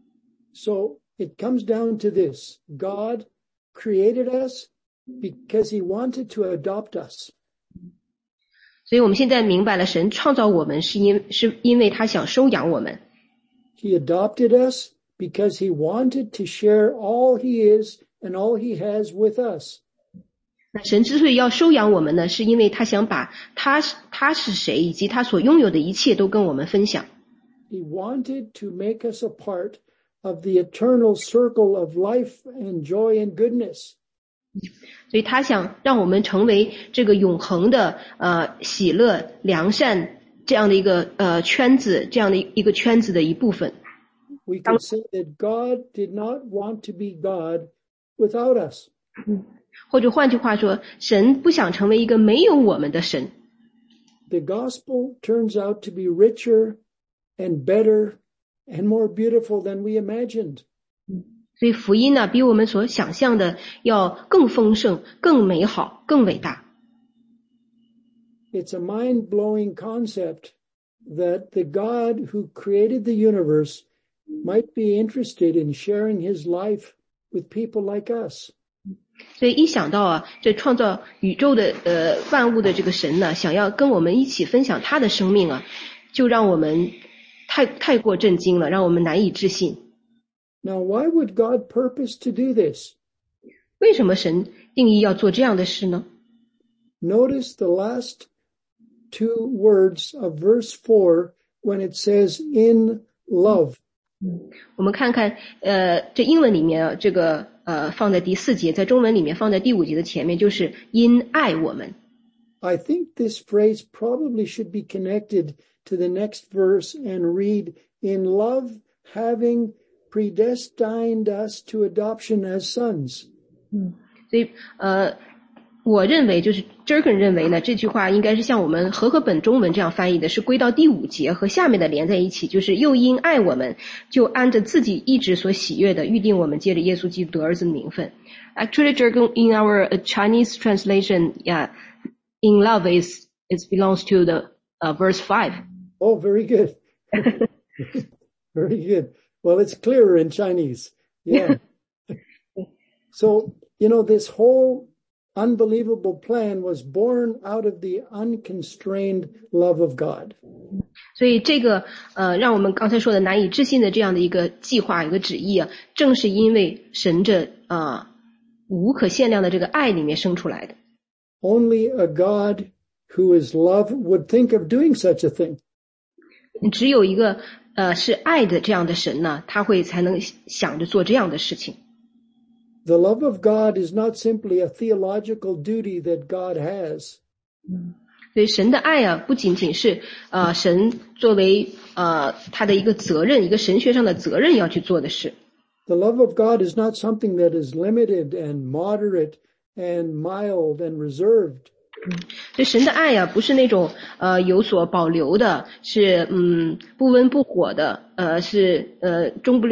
So it comes down to this. God created us because he wanted to adopt us. 所以我们现在明白了，神创造我们是因是因为他想收养我们。 He adopted us because he wanted to share all he is and all he has with us. 那神之所以要收养我们呢，是因为他想把他他是谁以及他所拥有的一切都跟我们分享。 He wanted to make us a part of the eternal circle of life and joy and goodness. 所以他想让我们成为这个永恒的呃喜乐良善这样的一个呃圈子，这样的一个圈子的一部分。 We can say that God did not want to be God without us. 或者换句话说，神不想成为一个没有我们的神。 The gospel turns out to be richer and better and more beautiful than we imagined. 所以福音呢，比我们所想象的要更丰盛、更美好、更伟大。 It's a mind-blowing concept that the God who created the universe might be interested in sharing his life with people like us. 所以一想到啊，这创造宇宙的呃万物的这个神呢，想要跟我们一起分享他的生命啊，就让我们太太过震惊了，让我们难以置信。 Now, why would God purpose to do this? 为什么神定义要做这样的事呢？ Notice the last two words of verse four when it says in love. 我们看看呃这英文里面啊，这个呃放在第四节，在中文里面放在第五节的前面，就是因爱我们。 I think this phrase probably should be connected to the next verse and read, in love having predestined us to adoption as sons. 嗯，所以呃我认为就是 Jurgen 认为呢，这句话应该是像我们和合本中文这样翻译的，是归到第五节和下面的连在一起，就是又因爱我们，就按着自己意志所喜悦的预定我们借着耶稣基督得儿子的名分。Actually, Jurgen, in our Chinese translation, yeah, in love is it belongs to the uh, verse five. Oh, very good. Very good. Well, it's clearer in Chinese. Yeah. So, you know, this whole unbelievable plan was born out of the unconstrained love of God. 所以这个呃让我们刚才说的难以置信的这样的一个计划一个旨意啊，正是因为神这呃无可限量的这个爱里面生出来的。 Only a God who is love would think of doing such a thing. 只有一个呃是爱的这样的神呢，他会才能想着做这样的事情。 The love of God is not simply a theological duty that God has. 所以神的爱啊，不仅仅是呃神作为呃他的一个责任，一个神学上的责任要去做的事。 The love of God is not something that is limited and moderate and mild and reserved. 所以神的爱啊，不是那种呃有所保留的，是嗯不温不火的，呃是呃中不溜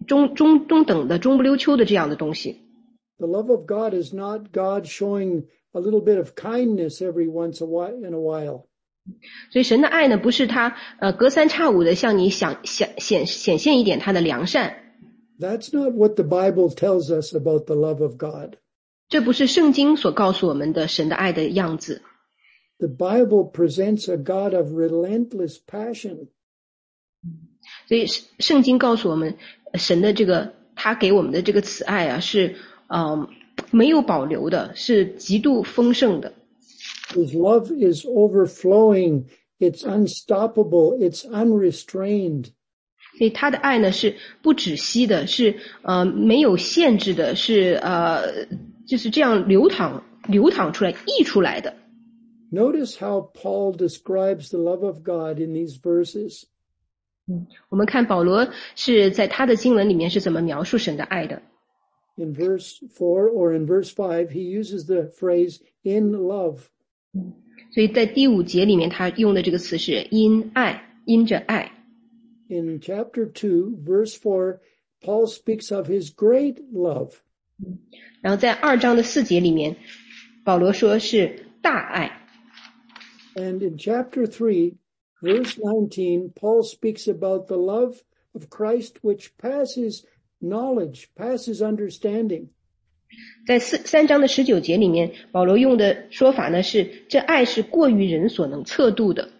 中中中等的中不溜秋的这样的东西。 The love of God is not God showing a little bit of kindness every once a while, in a while. 所以神的爱呢，不是他呃隔三差五的向你想想显显现一点他的良善。 That's not what the Bible tells us about the love of God. 这不是圣经所告诉我们的神的爱的样子。 The Bible presents a God of relentless passion. 所以圣经告诉我们，神的这个他给我们的这个慈爱啊，是呃没有保留的，是极度丰盛的。 His love is overflowing. It's unstoppable. It's unrestrained. 所以他的爱呢是不止息的，是呃没有限制的，是呃就是这样流淌流淌出来溢出来的。 Notice how Paul describes the love of God in these verses. 我们看保罗是在他的经文里面是怎么描述神的爱的。 In verse four or in verse five, he uses the phrase in love. 所以在第五节里面他用的这个词是因爱，因着爱。 In chapter two, verse four, Paul speaks of his great love. 然后在二章的四节里面，保罗说是大爱。 And in chapter three, verse nineteen, Paul speaks about the love of Christ which passes knowledge, passes understanding. 在四三章的十九节里面，保罗用的说法呢是，这爱是过于人所能测度的。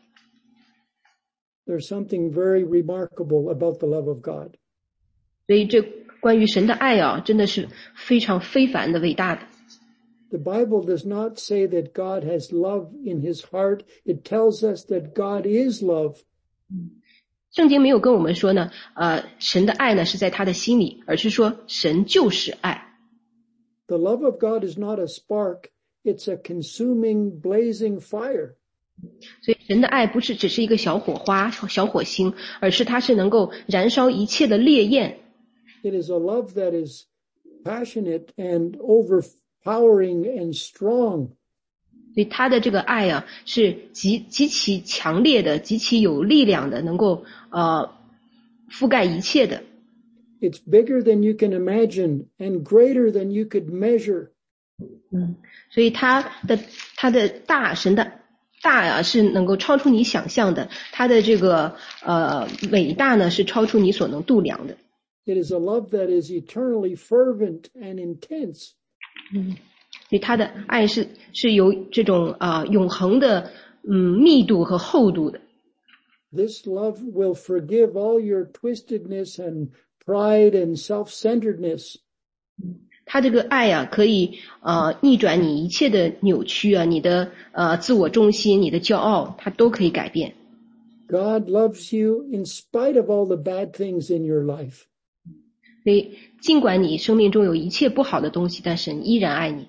There's something very remarkable about the love of God. 所以这关于神的爱啊，真的是非常非凡的伟大的。 The Bible does not say that God has love in his heart. It tells us that God is love. 圣经没有跟我们说呢，呃，神的爱呢是在他的心里，而是说神就是爱。 The love of God is not a spark. It's a consuming, blazing fire. 所以神的爱不是只是一个小火花、小火星，而是它是能够燃烧一切的烈焰。 It is a love that is passionate and overpowering and strong. 所以他的这个爱啊，是极极其强烈的、极其有力量的，能够呃覆盖一切的。 It's bigger than you can imagine and greater than you could measure. 嗯，所以他的他的大神的大啊，是能够超出你想象的，他的这个呃伟大呢，是超出你所能度量的。 It is a love that is eternally fervent and intense. 嗯，所以他的爱是是有这种啊、呃、永恒的嗯密度和厚度的。 This love will forgive all your twistedness and pride and self-centeredness. 他这个爱啊，可以呃逆转你一切的扭曲啊，你的呃自我中心、你的骄傲，他都可以改变。 God loves you in spite of all the bad things in your life. 所以尽管你生命中有一切不好的东西，但神依然爱你。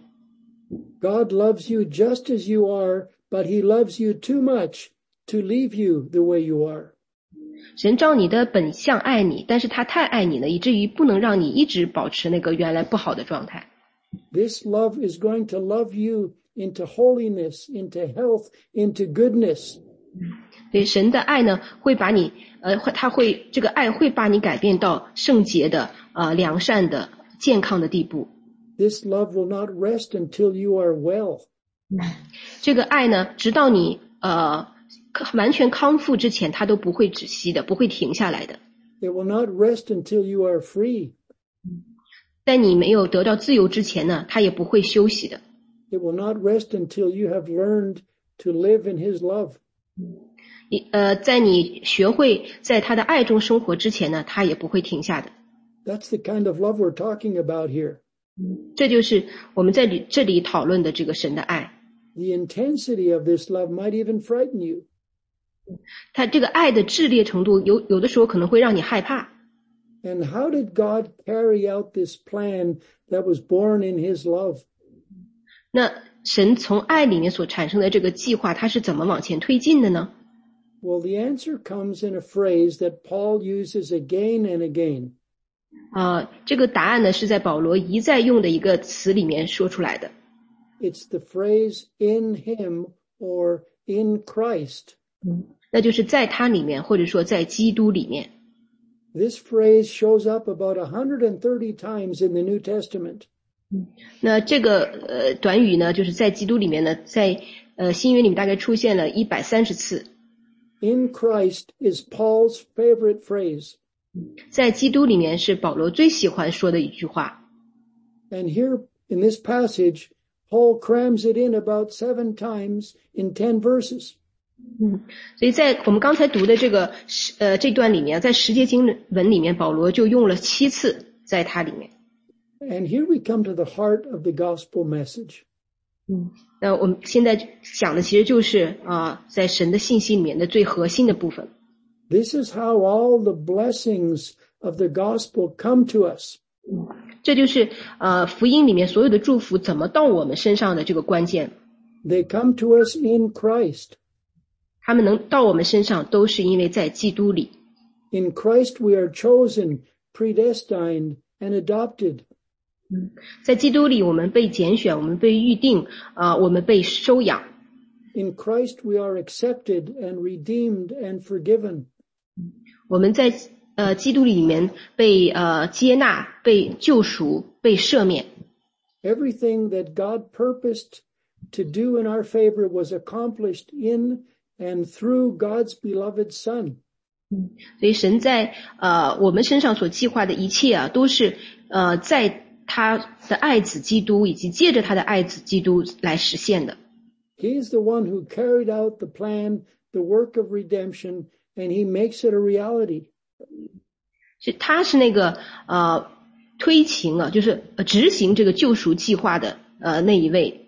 God loves you just as you are, but he loves you too much to leave you the way you are. 神照你的本相爱你，但是他太爱你了，以至于不能让你一直保持那个原来不好的状态。 This love is going to love you into holiness, into health, into goodness. 所以神的爱呢，会把你呃，他会这个爱会把你改变到圣洁的、呃良善的、健康的地步。 This love will not rest until you are well. 这个爱呢，直到你呃完全康复之前，它都不会止息的，不会停下来的。 It will not rest until you are free. 在你没有得到自由之前呢，它也不会休息的。 It will not rest until you have learned to live in his love. 你呃，在你学会在他的爱中生活之前呢，他也不会停下的。 That's the kind of love we're talking about here. 这就是我们在里这里讨论的这个神的爱。 The intensity of this love might even frighten you. 他这个爱的炽烈程度，有有的时候可能会让你害怕。 And how did God carry out this plan that was born in his love? 那神从爱里面所产生的这个计划，它是怎么往前推进的呢？ Well, the answer comes in a phrase that Paul uses again and again. 啊、呃，这个答案呢是在保罗一再用的一个词里面说出来的。 It's the phrase in him or in Christ. 那就是在他里面，或者说在基督里面。 This phrase shows up about one hundred thirty times in the New Testament. 那这个呃短语呢，就是在基督里面呢，在呃新约里面大概出现了一百三十次。 In Christ is Paul's favorite phrase. 在基督里面是保罗最喜欢说的一句话。 And here in this passage, Paul crams it in about seven times in ten verses. 嗯，所以在我们刚才读的这个呃这段里面，在十节经文里面，保罗就用了七次在它里面。 And here we come to the heart of the gospel message. 嗯，那我们现在讲的其实就是啊、呃，在神的信息里面的最核心的部分。 This is how all the blessings of the gospel come to us. 这就是呃福音里面所有的祝福怎么到我们身上的这个关键。 They come to us in Christ. 他们能到我们身上，都是因为在基督里。 In Christ we are chosen, predestined, and adopted. 在基督里，我们被拣选，我们被预定，啊、呃，我们被收养。 In Christ we are accepted and redeemed and forgiven. 我们在呃基督里面被呃接纳、被救赎、被赦免。 Everything that God purposed to do in our favor was accomplished in and through God's beloved Son. 所以神在呃我们身上所计划的一切啊，都是呃在他的爱子基督以及借着他的爱子基督来实现的。 He is the one who carried out the plan, the work of redemption, and he makes it a reality. 是他是那个呃推行啊，就是执行这个救赎计划的呃那一位。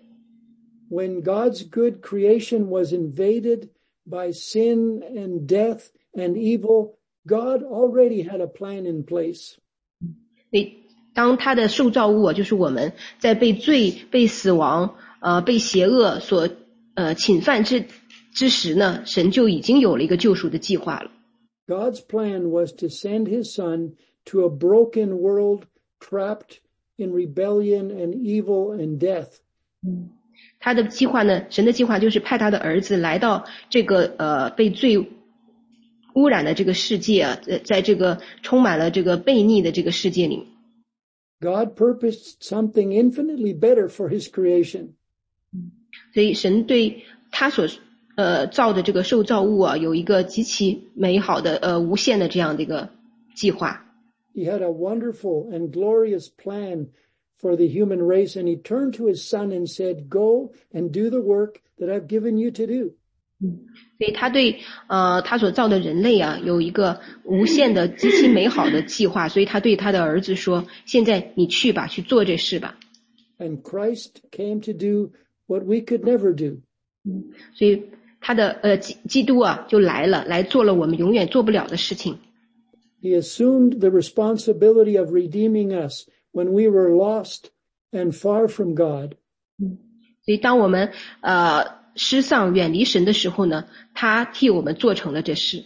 When God's good creation was invaded by sin and death and evil, God already had a plan in place. 所以当他的受造物啊，就是我们在被罪、被死亡、呃被邪恶所呃侵犯之之时呢，神就已经有了一个救赎的计划了。 God's plan was to send his son to a broken world trapped in rebellion and evil and death. 他的计划呢，神的计划就是派他的儿子来到这个呃被罪污染的这个世界啊，在这个充满了这个悖逆的这个世界里。 God purposed something infinitely better for his creation. 所以神对他所呃造的这个受造物啊，有一个极其美好的呃无限的这样的一个计划。 He had a wonderful and glorious plan for the human race, and he turned to his son and said, "Go and do the work that I've given you to do." 所以他对呃他所造的人类啊有一个无限的极其美好的计划，所以他对他的儿子说，现在你去吧，去做这事吧。 And Christ came to do what we could never do. 所以他的呃基基督啊就来了，来做了我们永远做不了的事情。 He assumed the responsibility of redeeming us when we were lost and far from God. 所以当我们呃失丧远离神的时候呢，他替我们做成了这事。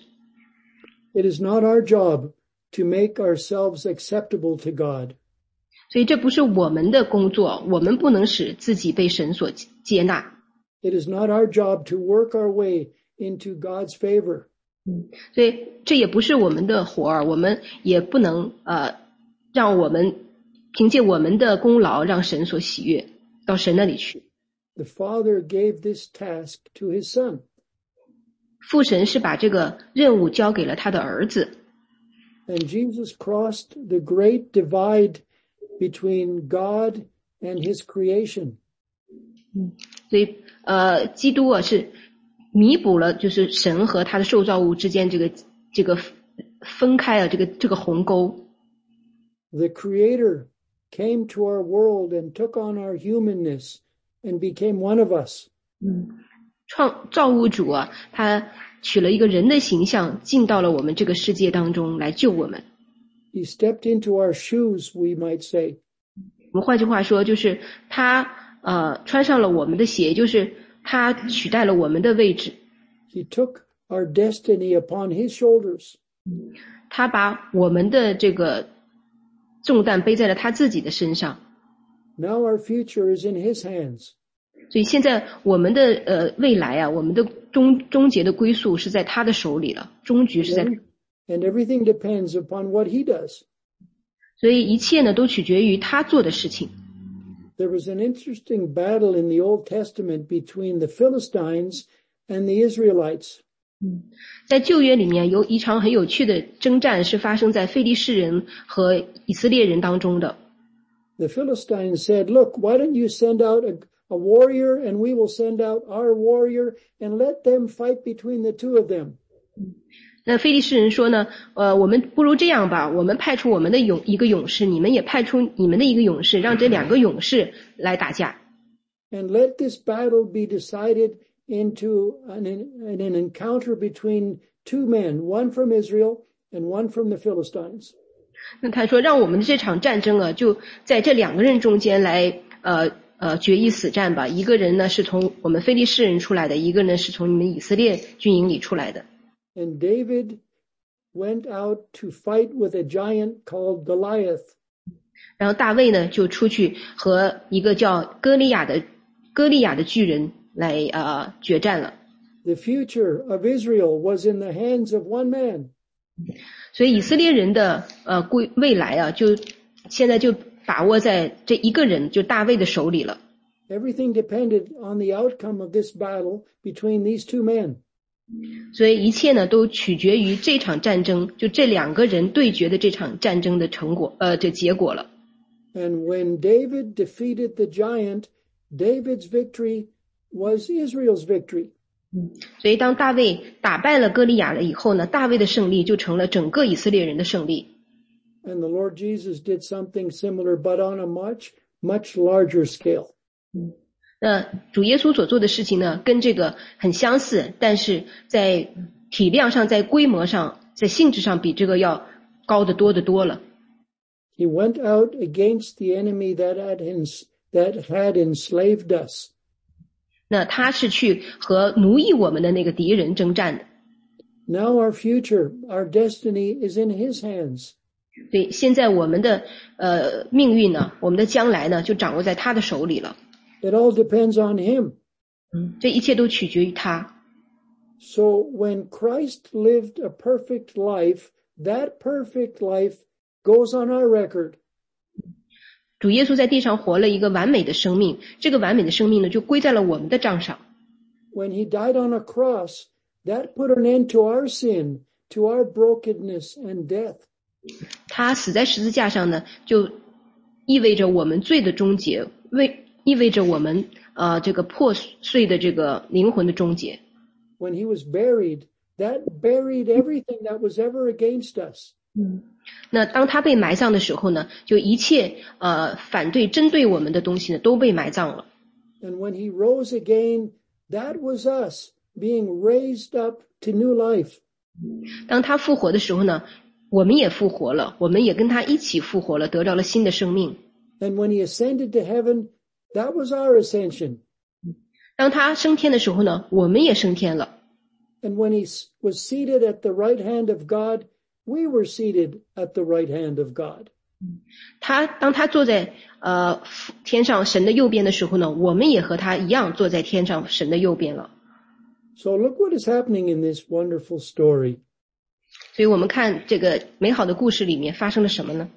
It is not our job to make ourselves acceptable to God. 所以这不是我们的工作，我们不能使自己被神所接纳。 It is not our job to work our way into God's favor. 所以这也不是我们的活儿，我们也不能呃让我们凭借我们的功劳让神所喜悦，到神那里去。 The Father gave this task to his Son. 父神是把这个任务交给了他的儿子。 And Jesus crossed the great divide between God and his creation. 所以呃基督啊是弥补了就是神和他的受造物之间这个这个分开了这个这个鸿沟。 The Creator came to our world and took on our humanness and became one of us. 创造物主啊，他取了一个人的形象，进到了我们这个世界当中来救我们。 He stepped into our shoes, we might say. 我们换句话说，就是他呃穿上了我们的鞋，就是他取代了我们的位置。 He took our destiny upon his shoulders. 他把我们的这个重担背在了他自己的身上。 Now our future is in his hands. 所以现在我们的呃未来啊，我们的终终结的归宿是在他的手里了，终局是在。 and everything depends upon what he does. 所以一切呢都取决于他做的事情。 There was an interesting battle in the Old Testament between the Philistines and the Israelites. 在旧约里面有一场很有趣的征战是发生在非利士人和以色列人当中的。 The Philistines said, look, why don't you send out a, a warrior and we will send out our warrior and let them fight between the two of them. 那非利士人说呢，呃，我们不如这样吧，我们派出我们的勇一个勇士，你们也派出你们的一个勇士，让这两个勇士来打架。 And let this battle be decided into an, an, an encounter between two men, one from Israel and one from the Philistines. 那他说，让我们的这场战争啊，就在这两个人中间来，呃呃，决一死战吧。一个人呢是从我们非利士人出来的，一个呢是从你们以色列军营里出来的。 And David went out to fight with a giant called Goliath. 然后大卫呢就出去和一个叫歌利亚的歌利亚的巨人来呃决战了。 The future of Israel was in the hands of one man. 所以以色列人的呃归未来啊，就现在就把握在这一个人，就大卫的手里了。 Everything depended on the outcome of this battle between these two men. 所以一切呢都取决于这场战争，就这两个人对决的这场战争的成果，呃，这结果了。 And when David defeated the giant, David's victory was Israel's victory. 所以当大卫打败了歌利亚了以后呢，大卫的胜利就成了整个以色列人的胜利。 And the Lord Jesus did something similar, but on a much, much larger scale. 那主耶稣所做的事情呢，跟这个很相似，但是在体量上、在规模上、在性质上比这个要高得多得多了。 He went out against the enemy that had, ens- that had enslaved us. 那他是去和奴役我们的那个敌人征战的。 Now our future, our destiny is in his hands. 所以现在我们的呃命运呢，我们的将来呢，就掌握在他的手里了。 It all depends on him. 这一切都取决于他。 So when Christ lived a perfect life, that perfect life goes on our record. 主耶稣在地上活了一个完美的生命，这个完美的生命呢，就归在了我们的账上。 When he died on a cross, that put an end to our sin, to our brokenness and death. 他死在十字架上呢，就意味着我们罪的终结，为意味着我们呃这个破碎的这个灵魂的终结。 When he was buried, that buried everything that was ever against us. 那当他被埋葬的时候呢，就一切呃反对针对我们的东西呢都被埋葬了。 And when he rose again, that was us being raised up to new life. 当他复活的时候呢，我们也复活了，我们也跟他一起复活了，得到了新的生命。 And when he ascended to heaven, that was our ascension. 当他升天的时候呢，我们也升天了。 And when he was seated at the right hand of God, we were seated at the right hand of God. 他当他坐在呃天上神的右边的时候呢，我们也和他一样坐在天上神的右边了。 So look what is happening in this wonderful story. 所以我们看这个美好的故事里面发生了什么呢？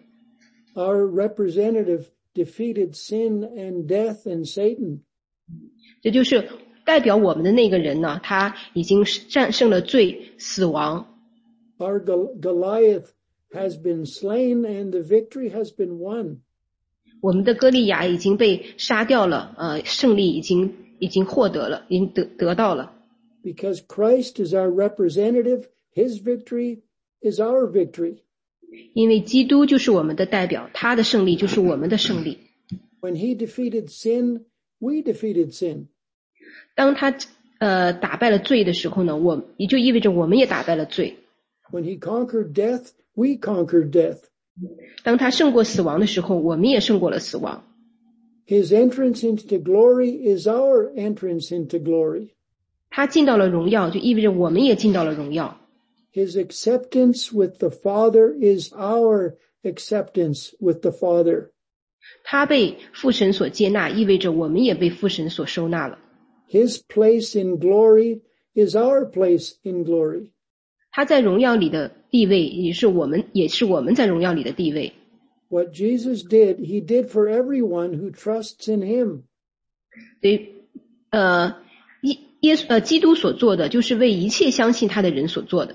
Our representative defeated sin and death and Satan. 这就是代表我们的那个人呢，他已经战胜了罪、死亡。 Our Goliath has been slain and the victory has been won. 我们的歌利亚已经被杀掉了，呃，胜利已经已经获得了，已经得得到了。 Because Christ is our representative, his victory is our victory. 因为基督就是我们的代表，他的胜利就是我们的胜利。 When he defeated sin, we defeated sin. 当他呃打败了罪的时候呢，我也就意味着我们也打败了罪。 When he conquered death, we conquered death. 当他胜过死亡的时候，我们也胜过了死亡。 His entrance into glory is our entrance into glory. 他进到了荣耀，就意味着我们也进到了荣耀。 His acceptance with the Father is our acceptance with the Father. 他被父神所接纳，意味着我们也被父神所收纳了。 His place in glory is our place in glory. 他在荣耀里的地位也是我们也是我们在荣耀里的地位。 What Jesus did, he did for everyone who trusts in him. 所以呃耶耶呃基督所做的就是为一切相信他的人所做的。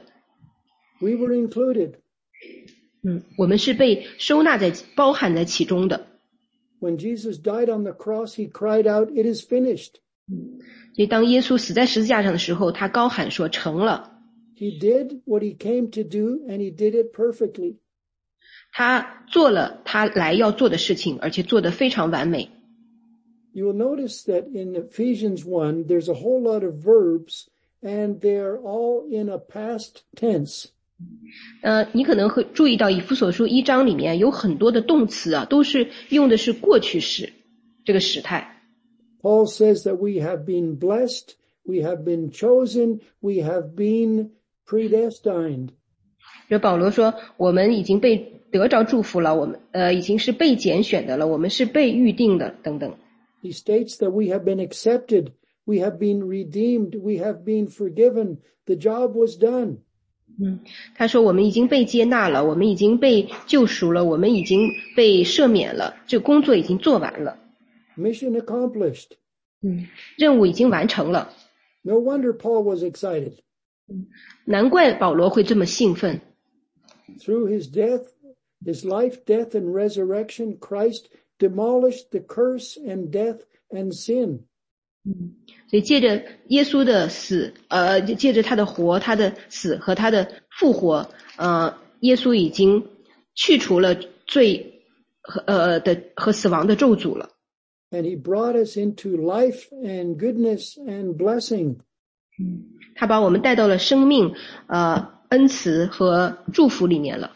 We were included. 嗯，我们是被收纳在包含在其中的。 When Jesus died on the cross, he cried out, "It is finished." 所以当耶稣死在十字架上的时候，他高喊说成了。 He did what he came to do, and he did it perfectly. 他做了他来要做的事情，而且做得非常完美。 You will notice that in Ephesians one, there's a whole lot of verbs, and they're all in a past tense. 呃，你可能会注意到以弗所书一章里面有很多的动词啊，都是用的是过去式这个时态。 Paul says that we have been blessed, we have been chosen, we have been predestined. 这保罗说，我们已经被得着祝福了，我们呃已经是被拣选的了，我们是被预定的，等等。 He states that we have been accepted, we have been redeemed, we have been forgiven. The job was done. 嗯，他说我们已经被接纳了，我们已经被救赎了，我们已经被赦免了，这工作已经做完了。 Mission accomplished. 嗯，任务已经完成了。 No wonder Paul was excited. 难怪保罗会这么兴奋。 Through his death, his life, death, and resurrection, Christ demolished the curse and death and sin. 嗯，所以借着耶稣的死，呃，借着他的活，他的死和他的复活，呃，耶稣已经去除了罪和呃的和死亡的咒诅了。 And he brought us into life and goodness and blessing. 嗯，他把我们带到了生命、呃恩慈和祝福里面了。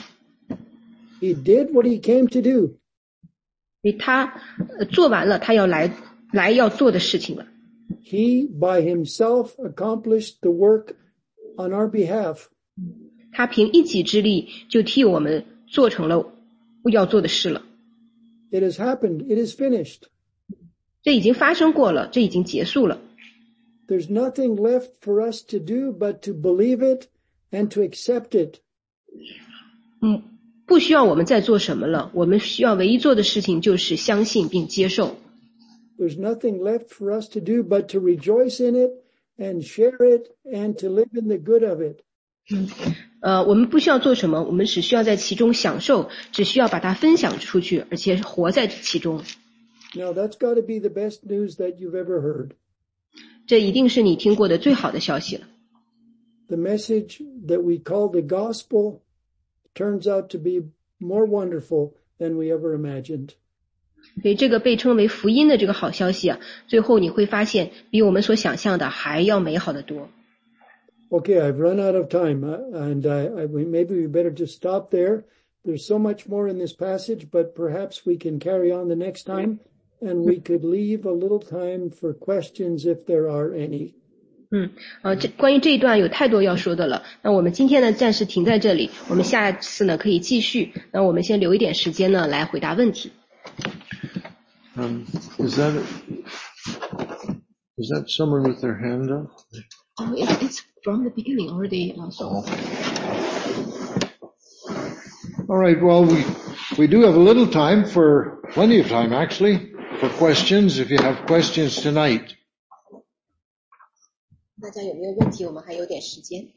He did what he came to do. 所以他、呃、做完了他要来来要做的事情了。 He by himself accomplished the work on our behalf. 他凭一己之力就替我们做成了要做的事了。 It has happened. It is finished. 这已经发生过了，这已经结束了。 There's nothing left for us to do but to believe it and to accept it. 嗯，不需要我们再做什么了，我们需要唯一做的事情就是相信并接受。 There's nothing left for us to do but to rejoice in it and share it and to live in the good of it. 嗯，呃，我们不需要做什么，我们只需要在其中享受，只需要把它分享出去，而且活在其中。 Now that's got to be the best news that you've ever heard. 这一定是你听过的最好的消息了。 The message that we call the gospel turns out to be more wonderful than we ever imagined. 所以这个被称为福音的这个好消息啊，最后你会发现比我们所想象的还要美好的多。 Okay, I've run out of time, uh, and I, I, we, maybe we better just stop there. There's so much more in this passage, but perhaps we can carry on the next time, and we could leave a little time for questions if there are any. 嗯，呃，这关于这一段有太多要说的了。那我们今天呢，暂时停在这里。我们下次呢可以继续。那我们先留一点时间呢来回答问题。 Um, is that is that someone with their hand up? Oh, it's, it's from the beginning already. Uh, so. All right. Well, we we do have a little time for plenty of time actually for questions. If you have questions tonight. 大家有没有问题？我们还有点时间。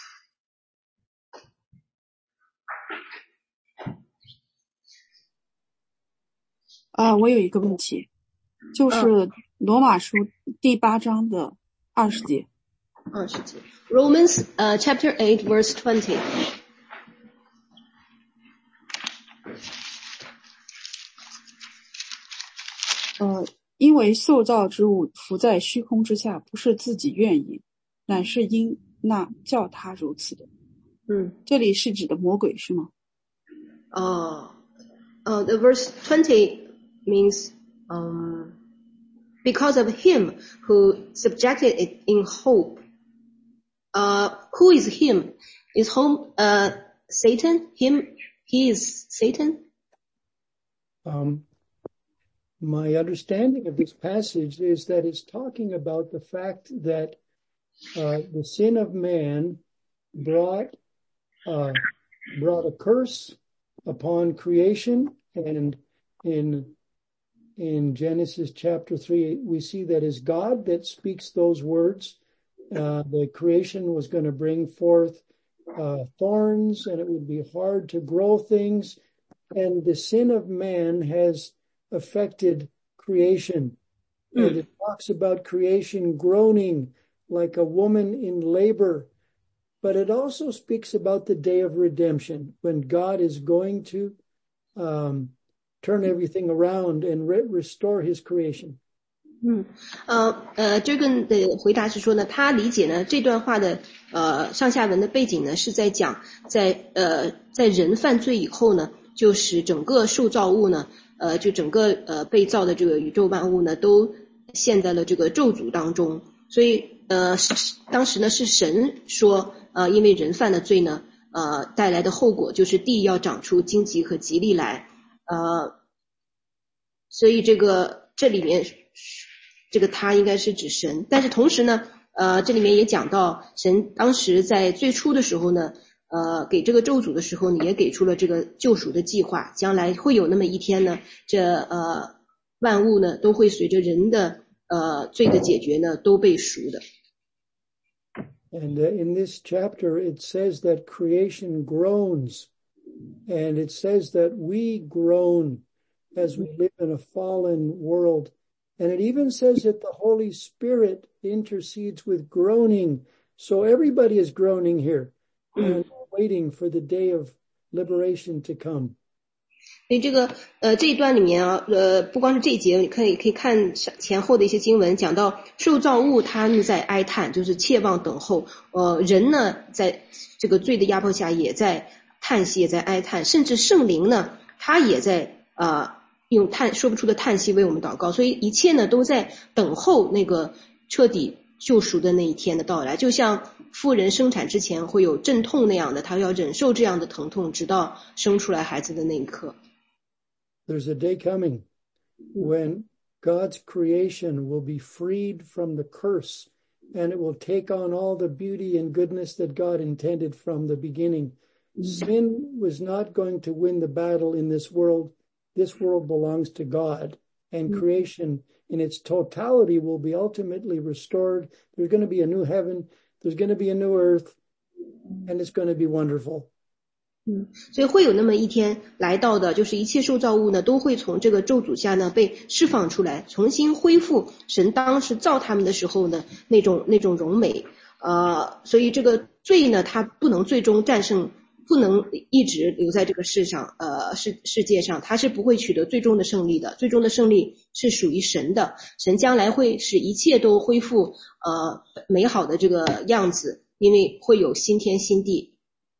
啊、呃，我有一个问题，就是罗马书第八章的二十节。 二十节 ，Romans 呃、uh, chapter eight verse twenty。 呃，因为受造之物伏在虚空之下，不是自己愿意，乃是因那叫他如此的。 嗯， 这里是指的魔鬼是吗？ 哦，呃 ，the verse twenty means um because of him who subjected it in hope. Uh, who is him? Is home uh Satan? Him? He is Satan? Um, my understanding of this passage is that it's talking about the fact that uh, the sin of man brought uh, brought a curse upon creation, and in in Genesis chapter three, we see that it's God that speaks those words. Uh, the creation was going to bring forth uh, thorns, and it would be hard to grow things. And the sin of man has affected creation. Mm. And it talks about creation groaning like a woman in labor. But it also speaks about the day of redemption, when God is going to um, turn everything around and re- restore his creation. 嗯，呃呃 ，Jürgen 的回答是说呢，他理解呢这段话的呃上下文的背景呢是在讲，在呃在人犯罪以后呢，就使整个受造物呢，呃就整个呃被造的这个宇宙万物呢都陷在了这个咒诅当中，所以呃当时呢是神说，呃因为人犯了罪呢，呃带来的后果就是地要长出荆棘和棘藜来，呃，所以这个这里面。这个他应该是指神，但是同时呢，呃，这里面也讲到神当时在最初的时候呢，呃，给这个咒诅的时候呢，也给出了这个救赎的计划，将来会有那么一天呢，这呃万物呢都会随着人的呃罪的解决呢都被赎的。 And in this chapter, it says that creation groans, and it says that we groan as we live in a fallen world. And it even says that the Holy Spirit intercedes with groaning. So everybody is groaning here and waiting for the day of liberation to come. 所以这个呃这一段里面啊，呃不光是这一节，你可以可以看前后的一些经文，讲到受造物他们在哀叹，就是切望等候。呃人呢在这个罪的压迫下也在叹息，也在哀叹，甚至圣灵呢他也在呃。用叹说不出的叹息为我们祷告，所以一切呢都在等候那个彻底救赎的那一天的到来，就像妇人生产之前会有阵痛那样的，她要忍受这样的疼痛，直到生出来孩子的那一刻。 There's a day coming when God's creation will be freed from the curse, and it will take on all the beauty and goodness that God intended from the beginning. Sin was not going to win the battle in this world.This world belongs to God, and creation in its totality will be ultimately restored. There's going to be a new heaven. There's going to be a new earth, and it's going to be wonderful. 嗯，所以会有那么一天来到的，就是一切受造物呢都会从这个咒诅下呢被释放出来，重新恢复神当时造他们的时候呢那种那种荣美。呃，所以这个罪呢它不能最终战胜。不能一直留在这个世上，呃，世世界上，他是不会取得最终的胜利的。最终的胜利是属于神的，神将来会使一切都恢复呃美好的这个样子，因为会有新天新地。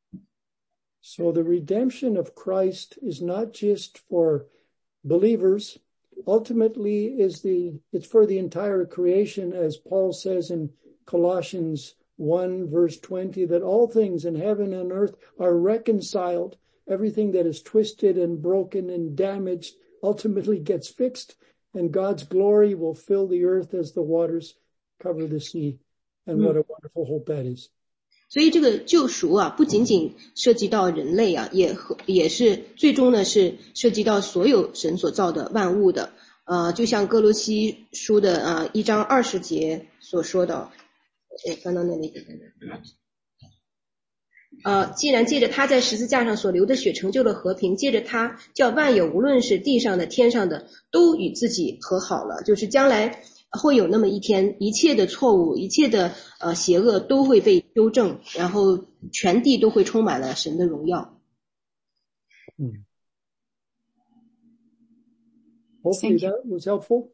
So the redemption of Christ is not just for believers. Ultimately, is the it's for the entire creation, as Paul says in Colossians.one verse twenty, that all things in heaven and earth are reconciled. Everything that is twisted and broken and damaged ultimately gets fixed, and God's glory will fill the earth as the waters cover the sea. And what a wonderful hope that is. 所以这个救赎啊，不仅仅涉及到人类啊，也和也是最终呢是涉及到所有神所造的万物的。呃，就像哥罗西书的呃一章二十节所说的。翻到那里，呃，既然借着他在十字架上所流的血成就了和平，借着他叫万有无论是地上的天上的都与自己和好了，就是将来会有那么一天，一切的错误，一切的呃邪恶都会被纠正，然后全地都会充满了神的荣耀。 嗯 Hopefully that was helpful.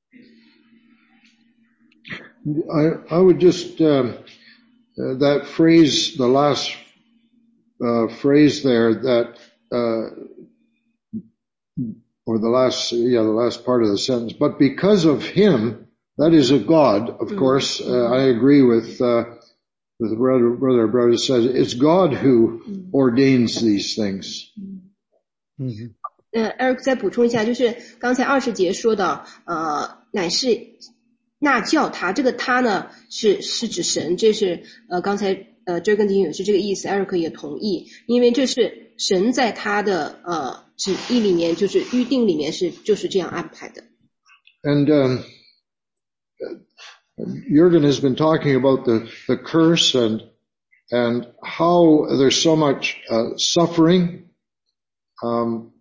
I, I would just, um, uh, that phrase, the last, uh, phrase there that, uh, or the last, yeah, the last part of the sentence, but because of him, that is a God, of mm-hmm. course, uh, I agree with, uh, with brother, brother, brother says, it's God who mm-hmm. ordains these things. Mm-hmm. 呃 ，Eric 再补充一下，就是刚才二十节说的，呃，乃是那叫他，这个他呢是是指神，这是呃刚才呃这根弟兄也是这个意思，艾瑞克也同意，因为这是神在他的呃旨意里面，就是预定里面是就是这样安排的。 And um, Jürgen has been talking about the the curse and and how there's so much uh, suffering. Um,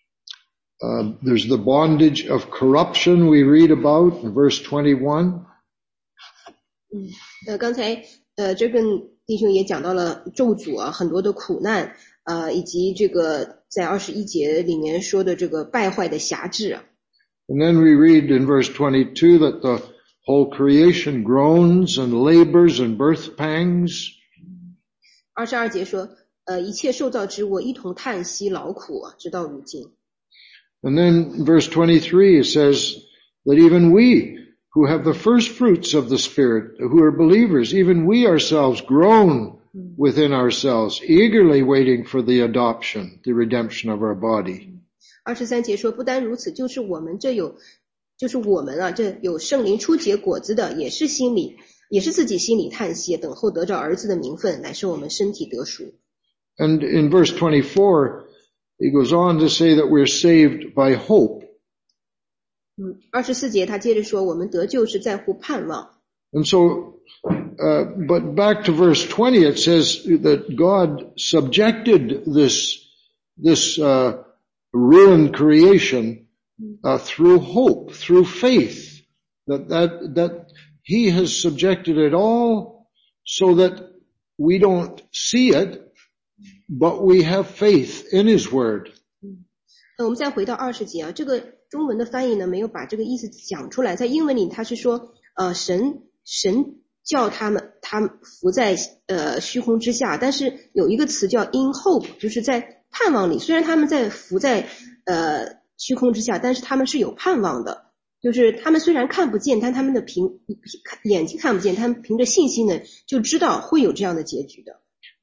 uh, there's the bondage of corruption we read about in verse twenty-one. 嗯，呃，刚才呃这个弟兄也讲到了咒诅啊，很多的苦难，呃，以及这个在二十一节里面说的这个败坏的辖制啊。 And then we read in verse twenty-two that the whole creation groans and labors and birth pangs. 二十二节说，呃，一切受造之物一同叹息劳苦啊，直到如今。 And then in verse twenty-three it says that even we who have the first fruits of the Spirit, who are believers, even we ourselves groan within ourselves, eagerly waiting for the adoption, the redemption of our body. 二十三节说，不单如此，就是我们这有，就是我们啊，这有圣灵初结果子的，也是心里，也是自己心里叹息，等候得着儿子的名分，乃是我们身体得赎。 And in verse twenty-four, he goes on to say that we're saved by hope. 嗯，二十四节他接着说，我们得救是在乎盼望。 And so, uh, but back to verse twenty, it says that God subjected this, this, uh, ruined creation, uh, through hope, through faith, that, that, that he has subjected it all so that we don't see it, but we have faith in his word. 那我们再回到二十节啊，这个中文的翻译呢没有把这个意思讲出来，在英文里他是说，呃，神神叫他们他们浮在呃虚空之下，但是有一个词叫 in hope， 就是在盼望里，虽然他们在浮在呃虚空之下，但是他们是有盼望的，就是他们虽然看不见，但他们的凭眼睛看不见，他们凭着信心呢就知道会有这样的结局的。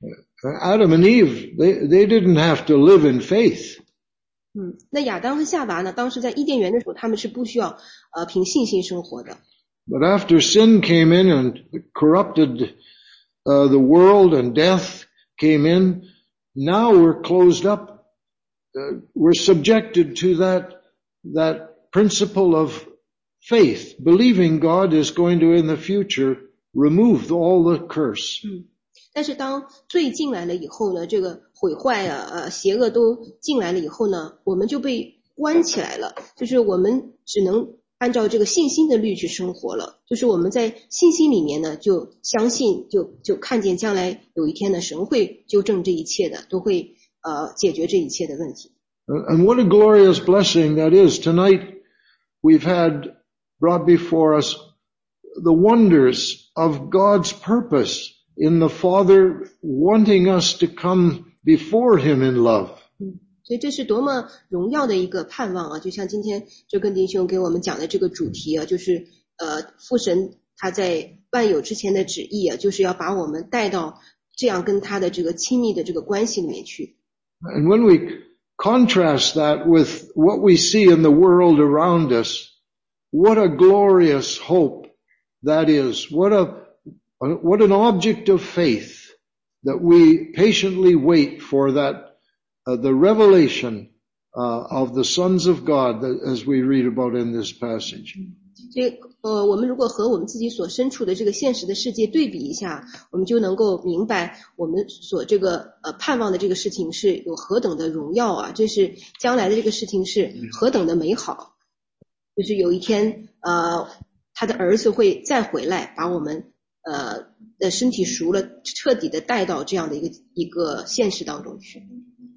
Adam and Eve, they, they didn't have to live in faith. 嗯，那亚当和夏娃呢，当时在伊甸园的时候，他们是不需要呃凭信心生活的。 But after sin came in and corrupted uh, the world and death came in, now we're closed up. Uh, we're subjected to that, that principle of faith, believing God is going to in the future remove all the curse. 嗯，但是当罪进来了以后呢，这个毁坏啊、呃邪恶都进来了以后呢，我们就被关起来了，就是我们只能按照这个信心的律去生活了，就是我们在信心里面呢，就相信，就就看见将来有一天呢，神会纠正这一切的，都会呃解决这一切的问题。 And what a glorious blessing that is. Tonight we've had brought before us the wonders of God's purpose in the Father wanting us to come before him in love. 嗯，所以这是多么荣耀的一个盼望啊！就像今天这根弟兄给我们讲的这个主题啊，就是呃父神他在万有之前的旨意啊，就是要把我们带到这样跟他的这个亲密的这个关系里面去。 And when we contrast that with what we see in the world around us, what a glorious hope that is. What a, what an object of faith that we patiently wait for that, uh, the revelation, uh, of the sons of God that, as we read about in this passage. 所以呃，我们如果和我们自己所身处的这个现实的世界对比一下，我们就能够明白我们所这个呃盼望的这个事情是有何等的荣耀啊！这是将来的这个事情是何等的美好，就是有一天呃他的儿子会再回来，把我们呃的身体赎了，彻底的带到这样的一个一个现实当中去。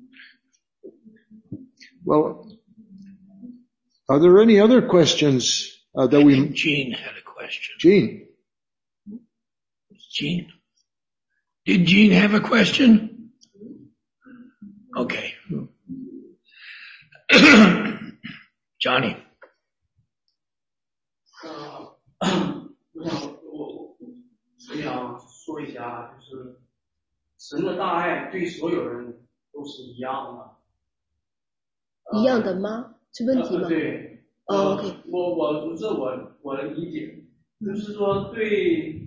Well, are there any other questions uh, that we... Gene had a question. Gene. Gene? Did Gene have a question? Okay. Johnny. 呃，我想我我想说一下，就是神的大爱对所有人都是一样的。 一样的吗？是问题吗？ 呃、对。 哦 ，OK。 我我这我我的理解， 就是说对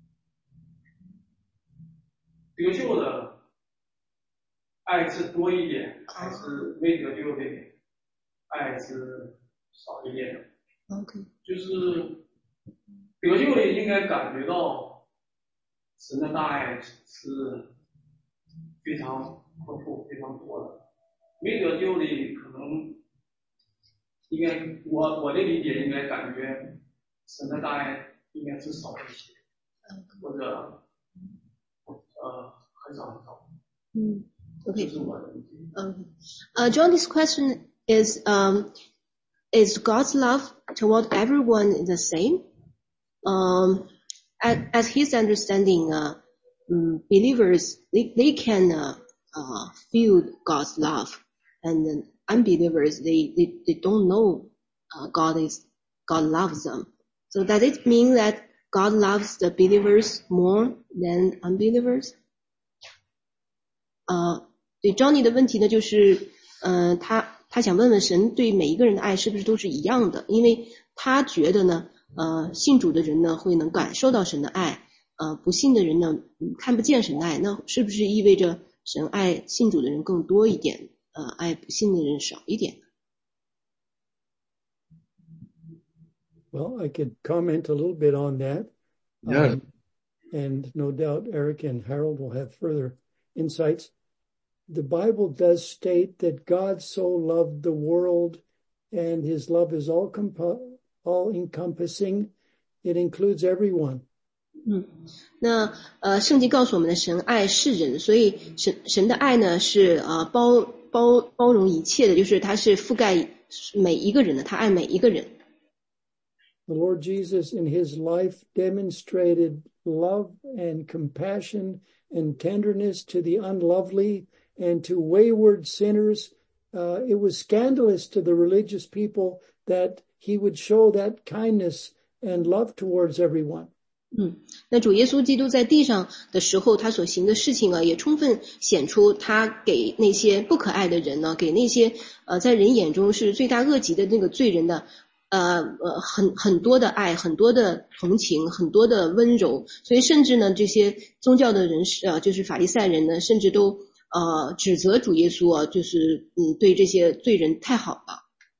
得救的爱是多一点，还是没得救的爱是少一点 OK， 就是得救的应该感觉到神的大爱是非常丰富、非常多的，没得救的可能应该我我的理解应该感觉神的大爱应该是少一些，或者呃很少很少。 嗯 ，OK， 这是我的理解。 嗯，呃 ，John, this question is um is God's love toward everyone the same? Um, at, at his understanding, uh, um, believers they they can uh, uh feel God's love, and unbelievers they they they don't know uh, God is God loves them. So does it mean that God loves the believers more than unbelievers? 呃，对 Johnny 的问题呢，就是呃，他他想问问神对每一个人的爱是不是都是一样的？因为他觉得呢，呃，信主的人呢会能感受到神的爱，呃，不信的人呢看不见神的爱，那是不是意味着神爱信主的人更多一点，呃，爱不信的人少一点？ Well, I could comment a little bit on that. Yeah. Um, and no doubt Eric and Harold will have further insights. The Bible does state that God so loved the world, and his love is all comp- all encompassing. It includes everyone. 嗯，那呃，圣经告诉我们的神爱世人，所以神神的爱呢是呃包包包容一切的，就是他是覆盖每一个人的，他爱每一个人。 The Lord Jesus in his life demonstrated love and compassion and tenderness to the unlovely and to wayward sinners. Uh, it was scandalous to the religious people that he would show that kindness and love towards everyone. 嗯，那主耶稣基督在地上的时候，他所行的事情啊，也充分显出他给那些不可爱的人呢，给那些呃在人眼中是罪大恶极的那个罪人的。呃呃，很很多的爱，很多的同情，很多的温柔，所以甚至呢，这些宗教的人士啊，就是法利赛人呢，甚至都呃指责主耶稣啊，就是嗯对这些罪人太好了。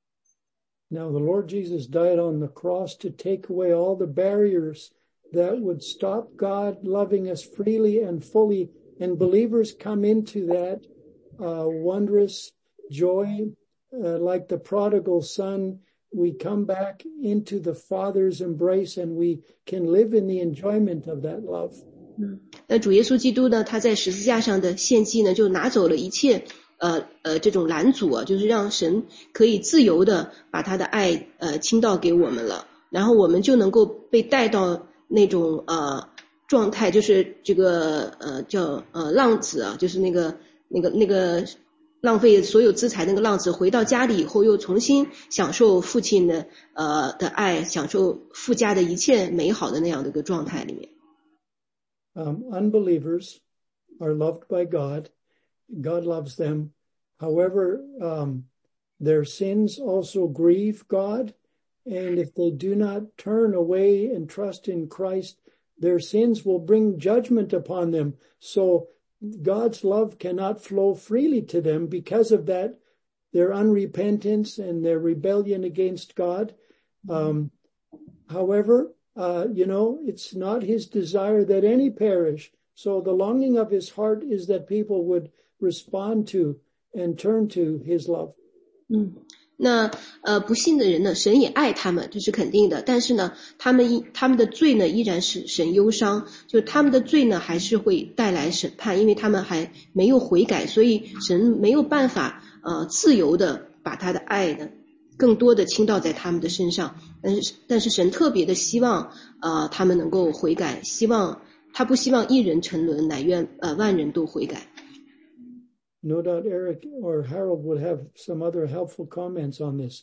Now the Lord Jesus died on the cross to take away all the barriers that would stop God loving us freely and fully, and believers come into that uh, wondrous joy, uh, like the prodigal son. We come back into the Father's embrace and we can live in the enjoyment of that love. 嗯，那主耶稣基督呢，他在十字架上的献祭呢，就拿走了一切呃呃这种拦阻啊，就是让神可以自由的把他的爱呃倾倒给我们了，然后我们就能够被带到那种呃状态，就是这个呃叫呃浪子啊，就是那个那个那个。浪费所有资财那个浪子回到家里以后，又重新享受父亲的呃的爱，享受父家的一切美好的那样的一个状态里面。 Um, unbelievers are loved by God. God loves them. However, um, their sins also grieve God. And if they do not turn away and trust in Christ, their sins will bring judgment upon them. So God's love cannot flow freely to them because of that, their unrepentance and their rebellion against God. Um, however, uh, you know, it's not his desire that any perish. So the longing of his heart is that people would respond to and turn to his love. 嗯。那呃不信的人呢，神也爱他们，这是肯定的。但是呢，他们他们的罪呢，依然使神忧伤，就他们的罪呢，还是会带来审判，因为他们还没有悔改，所以神没有办法呃自由的把他的爱呢，更多的倾倒在他们的身上。但是但是神特别的希望呃他们能够悔改，希望他不希望一人沉沦，乃愿呃万人都悔改。 No doubt Eric or Harold would have some other helpful comments on this.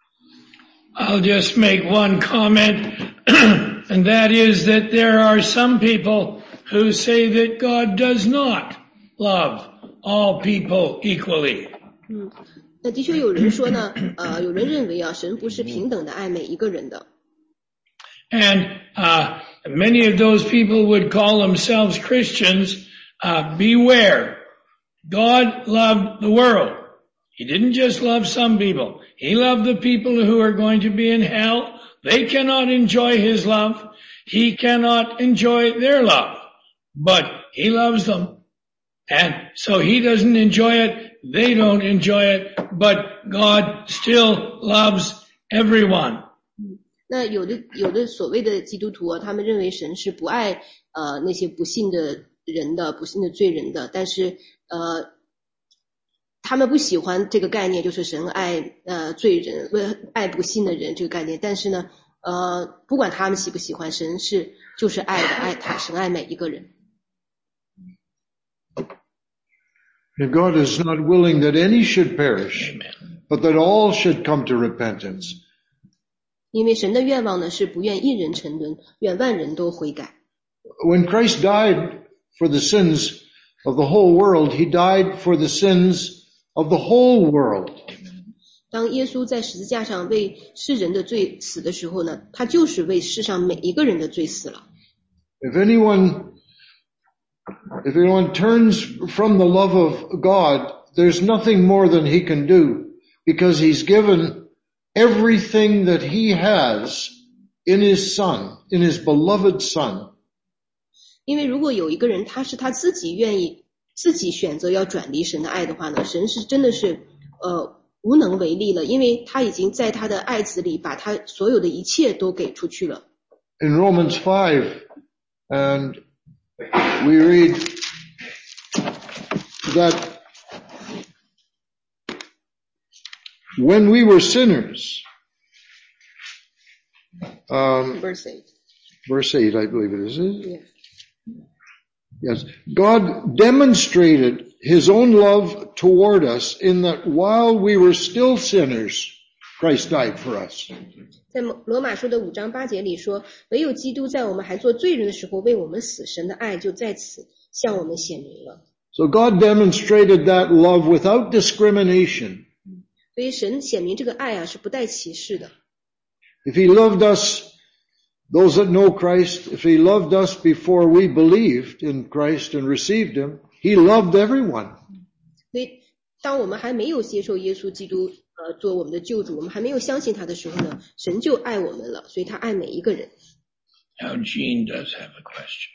I'll just make one comment, and that is that there are some people who say that God does not love all people equally. 嗯，那的确有人说呢，呃，有人认为啊，神不是平等的爱每一个人的。 And uh, many of those people would call themselves Christians. Uh, beware. God loved the world. He didn't just love some people. He loved the people who are going to be in hell. They cannot enjoy his love. He cannot enjoy their love. But he loves them. And so he doesn't enjoy it. They don't enjoy it. But God still loves everyone. 那有的有的所谓的基督徒啊，他们认为神是不爱呃那些不信的人的、不信的罪人的，但是呃他们不喜欢这个概念，就是神爱呃罪人、爱不信的人这个概念。但是呢，呃不管他们喜不喜欢，神是就是爱的，爱他，神爱每一个人。 And God is not willing that any should perish, but that all should come to repentance. 因为神的愿望呢，是不愿一人沉沦，愿万人都悔改。 When Christ died for the sins of the whole world, he died for the sins of the whole world. 当耶稣在十字架上为世人的罪死的时候呢，他就是为世上每一个人的罪死了。 If anyone, if anyone turns from the love of God, there's nothing more than he can do, because he's given everything that he has in his Son, in his beloved Son. 因为如果有一个人他是他自己愿意自己选择要转离神的爱的话呢，神是真的是呃无能为力了，因为他已经在他的爱子里把他所有的一切都给出去了。 In Romans five, and we read that when we were sinners, um, Verse eight. verse eight, I believe it is. Is it? Yeah. Yes. God demonstrated his own love toward us in that while we were still sinners, Christ died for us. 在罗马书的五章八节里说，唯有基督在我们还做罪人的时候为我们死，神的爱就在此向我们显明了。 So God demonstrated that love without discrimination. 所以神显明这个爱啊是不带歧视的。 If he loved us, those that know Christ, if he loved us before we believed in Christ and received him, he loved everyone. 所以当我们还没有接受耶稣基督呃做我们的救主，我们还没有相信他的时候呢，神就爱我们了，所以他爱每一个人。 Now Jean does have a question.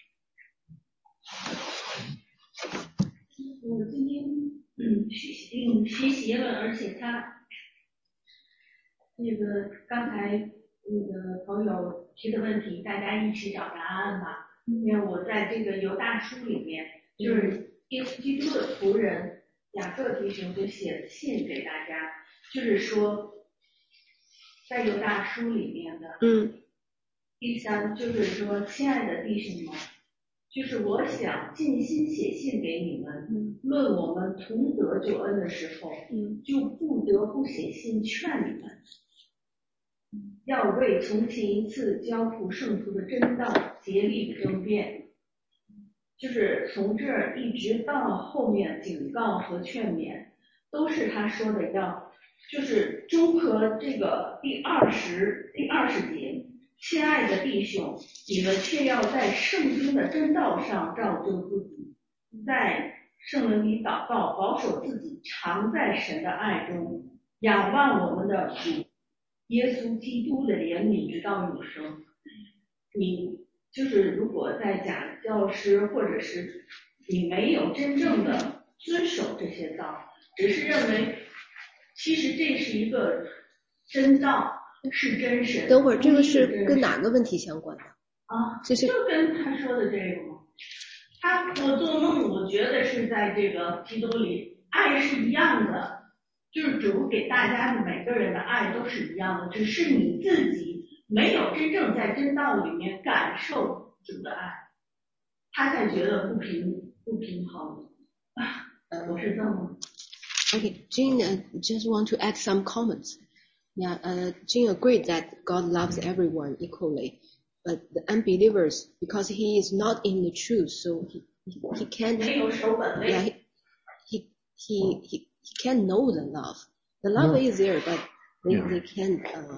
我今天嗯学习嗯学习了，而且他那个刚才那个朋友提的问题，大家一起找答案吧。因为我在这个犹大书里面，就是耶稣基督的仆人雅各弟兄就写的信给大家，就是说在犹大书里面的嗯第三，就是说亲爱的弟兄们，就是我想尽心写信给你们，论我们同得救恩的时候，就不得不写信劝你们，要为从前一次交付圣徒的真道竭力争辩。就是从这儿一直到后面警告和劝勉，都是他说的要，就是综合这个第二十第二十节，亲爱的弟兄，你们却要在圣经的真道上造就自己，在圣灵里祷告，保守自己常在神的爱中，仰望我们的主耶稣基督的怜悯直到永生。你就是如果在假教师或者是你没有真正的遵守这些道，只是认为其实这是一个真道，是真神。 等会儿这个是跟哪个问题相关的？ 啊， 这是就跟他说的这个吗？他我做梦，我觉得是在这个基督里，爱是一样的，就是主给大家的每个人的爱都是一样的，只是你自己没有真正在真道里面感受主的爱，他才觉得不平不平衡。啊，我是这么。 Okay, Jean uh, just want to add some comments. Yeah, uh, Jean agreed that God loves everyone equally, but the unbelievers, because he is not in the truth, so he he, he can't. Yeah, he, he he he he can't know the love. The love No. is there, but they Yeah. they can't uh,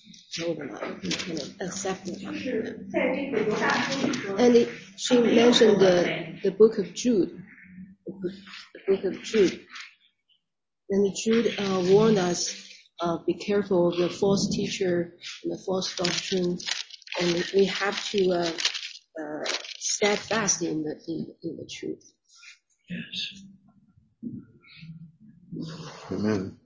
know them, we can accept them. 就是在这个犹大书里说 And it, she mentioned the, the book of Jude, the book, the book of Jude. And Jude uh, warned us, uh, be careful of the false teacher and the false doctrine, and we have to uh, uh, stand fast in the, in, in the truth. Yes. Amen.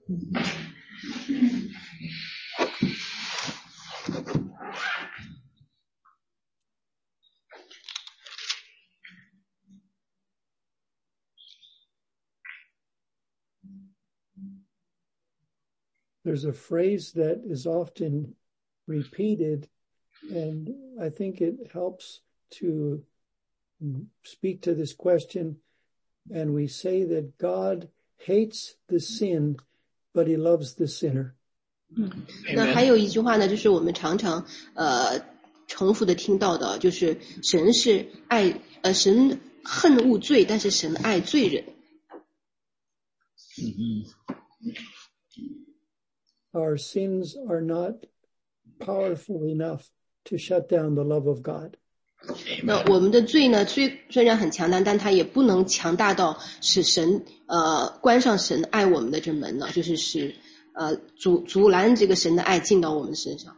There's a phrase that is often repeated, and I think it helps to speak to this question. And we say that God hates the sin, but he loves the sinner. 那还有一句话呢，就是我们常常呃重复的听到的，就是神是爱呃神恨恶罪，但是神爱罪人。 Our sins are not powerful enough to shut down the love of God. 那我们的罪呢，虽虽然很强大，但它也不能强大到使神呃关上神爱我们的这门呢，就是使呃阻阻拦这个神的爱进到我们身上。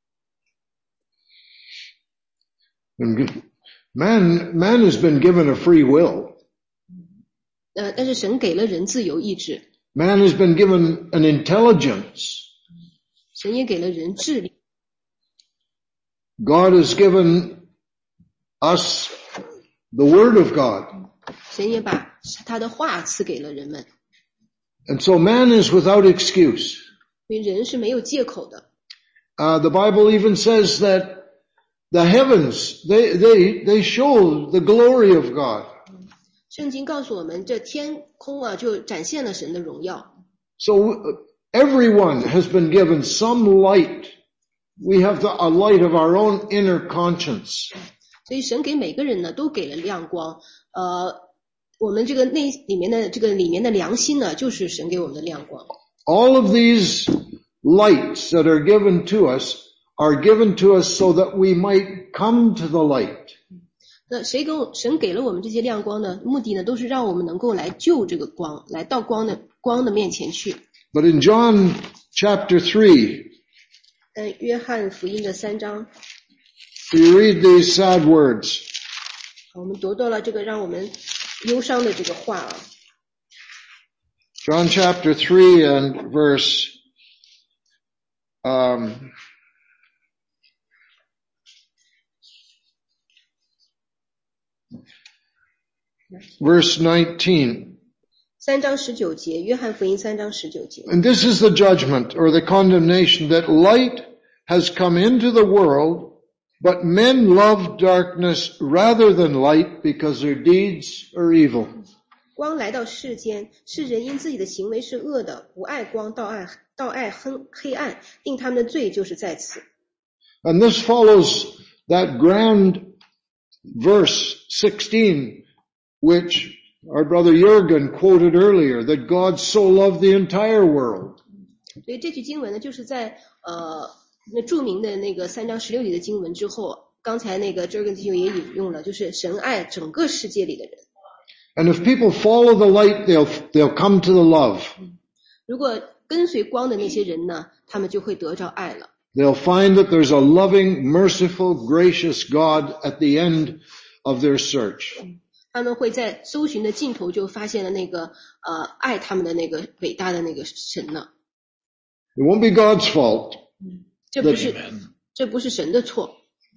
Man, man has been given a free will. 呃，但是神给了人自由意志。 Man has been given an intelligence. 神也给了人智力。 God has given us the Word of God. 神也把他的话赐给了人们。 And so man is without excuse. 所以人是没有借口的。 Uh, the Bible even says that the heavens, they, they, they show the glory of God. 圣经告诉我们，这天空啊，就展现了神的荣耀。 So everyone has been given some light. We have the, a light of our own inner conscience. 所以神给每个人呢，都给了亮光。呃，我们这个内里面的这个里面的良心呢，就是神给我们的亮光。 All of these lights that are given to us are given to us so that we might come to the light. 那谁给我神给了我们这些亮光呢？目的呢，都是让我们能够来救这个光，来到光的光的面前去。 But in John chapter three, 嗯，约翰福音的三章， we read these sad words. 我们读到了这个让我们忧伤的这个话啊。 John chapter three and verse um, verse nineteen. 三章十九节，约翰福音三章十九节。 And this is the judgment or the condemnation, that light has come into the world, but men love darkness rather than light because their deeds are evil. 光来到世间，是人因自己的行为是恶的，不爱光，倒爱倒爱黑黑暗，定他们的罪就是在此。 And this follows that grand verse sixteen, which our brother Jürgen quoted earlier, that God so loved the entire world. 所以这句经文呢，就是在呃那著名的那个三章十六节的经文之后，刚才那个 Jürgen 弟兄也引用了，就是神爱整个世界里的人。 And if people follow the light, they'll, they'll come to the love. 如果跟随光的那些人呢，他们就会得着爱了。 They'll find that there's a loving, merciful, gracious God at the end of their search. 他们会在搜寻的尽头就发现了那个呃爱他们的那个伟大的那个神呢。 It won't be God's fault. 这不是这不是神的错。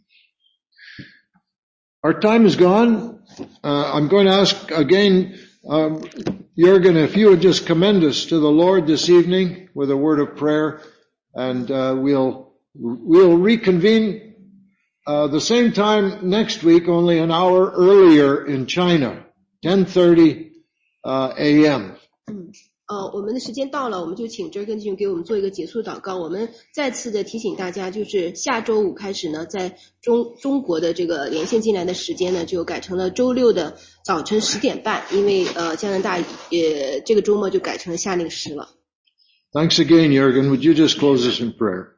Our time is gone. Uh, I'm going to ask again, um, Jürgen, if you would just commend us to the Lord this evening with a word of prayer, and uh, we'll we'll reconvene uh, the same time next week, only an hour earlier in China, ten thirty uh, a m 呃，我们的时间到了，我们就请这根弟兄给我们做一个结束祷告。我们再次的提醒大家，就是下周五开始呢，在中中国的这个连线进来的时间呢，就改成了周六的早晨十点半，因为呃加拿大也这个周末就改成了夏令时了。 Thanks again, Jürgen. Would you just close us in prayer?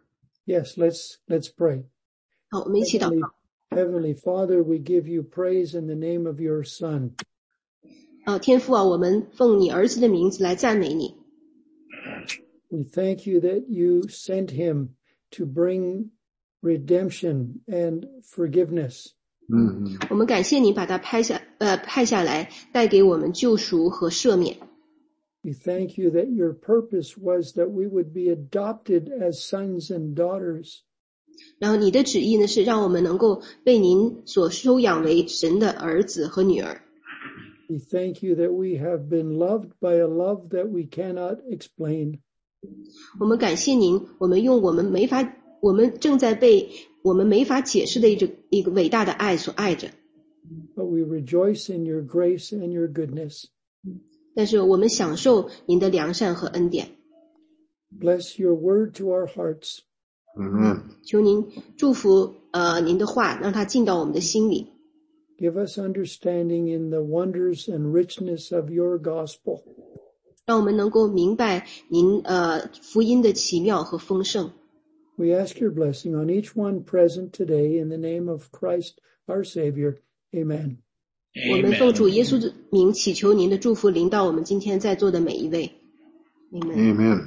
Yes, let's let's pray. 好，我们一起祷 Heavenly, 告。 Heavenly Father, we give you praise in the name of your Son. 呃，天父啊，我们奉你儿子的名字来赞美你。 We thank you that you sent him to bring redemption and forgiveness. 嗯我们感谢你把他拍下呃派下来，带给我们救赎和赦免。 We thank you that your purpose was that we would be adopted as sons and daughters. 然后你的旨意呢，是让我们能够被您所收养为神的儿子和女儿。 We thank you that we have been loved by a love that we cannot explain. 我们感谢您，我们用我们没法，我们正在被我们没法解释的一种一个伟大的爱所爱着。 But we rejoice in your grace and your goodness. 但是我们享受您的良善和恩典。 Bless your word to our hearts. 嗯求您祝福呃您的话，让它进到我们的心里。 Give us understanding in the wonders and richness of your gospel. 让我们能够明白您呃福音的奇妙和丰盛。 We ask your blessing on each one present today in the name of Christ our Savior. Amen. 我们奉主耶稣的名祈求您的祝福临到我们今天在座的每一位。Amen.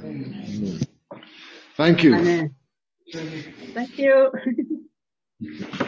Amen. Thank you. Amen. Thank you.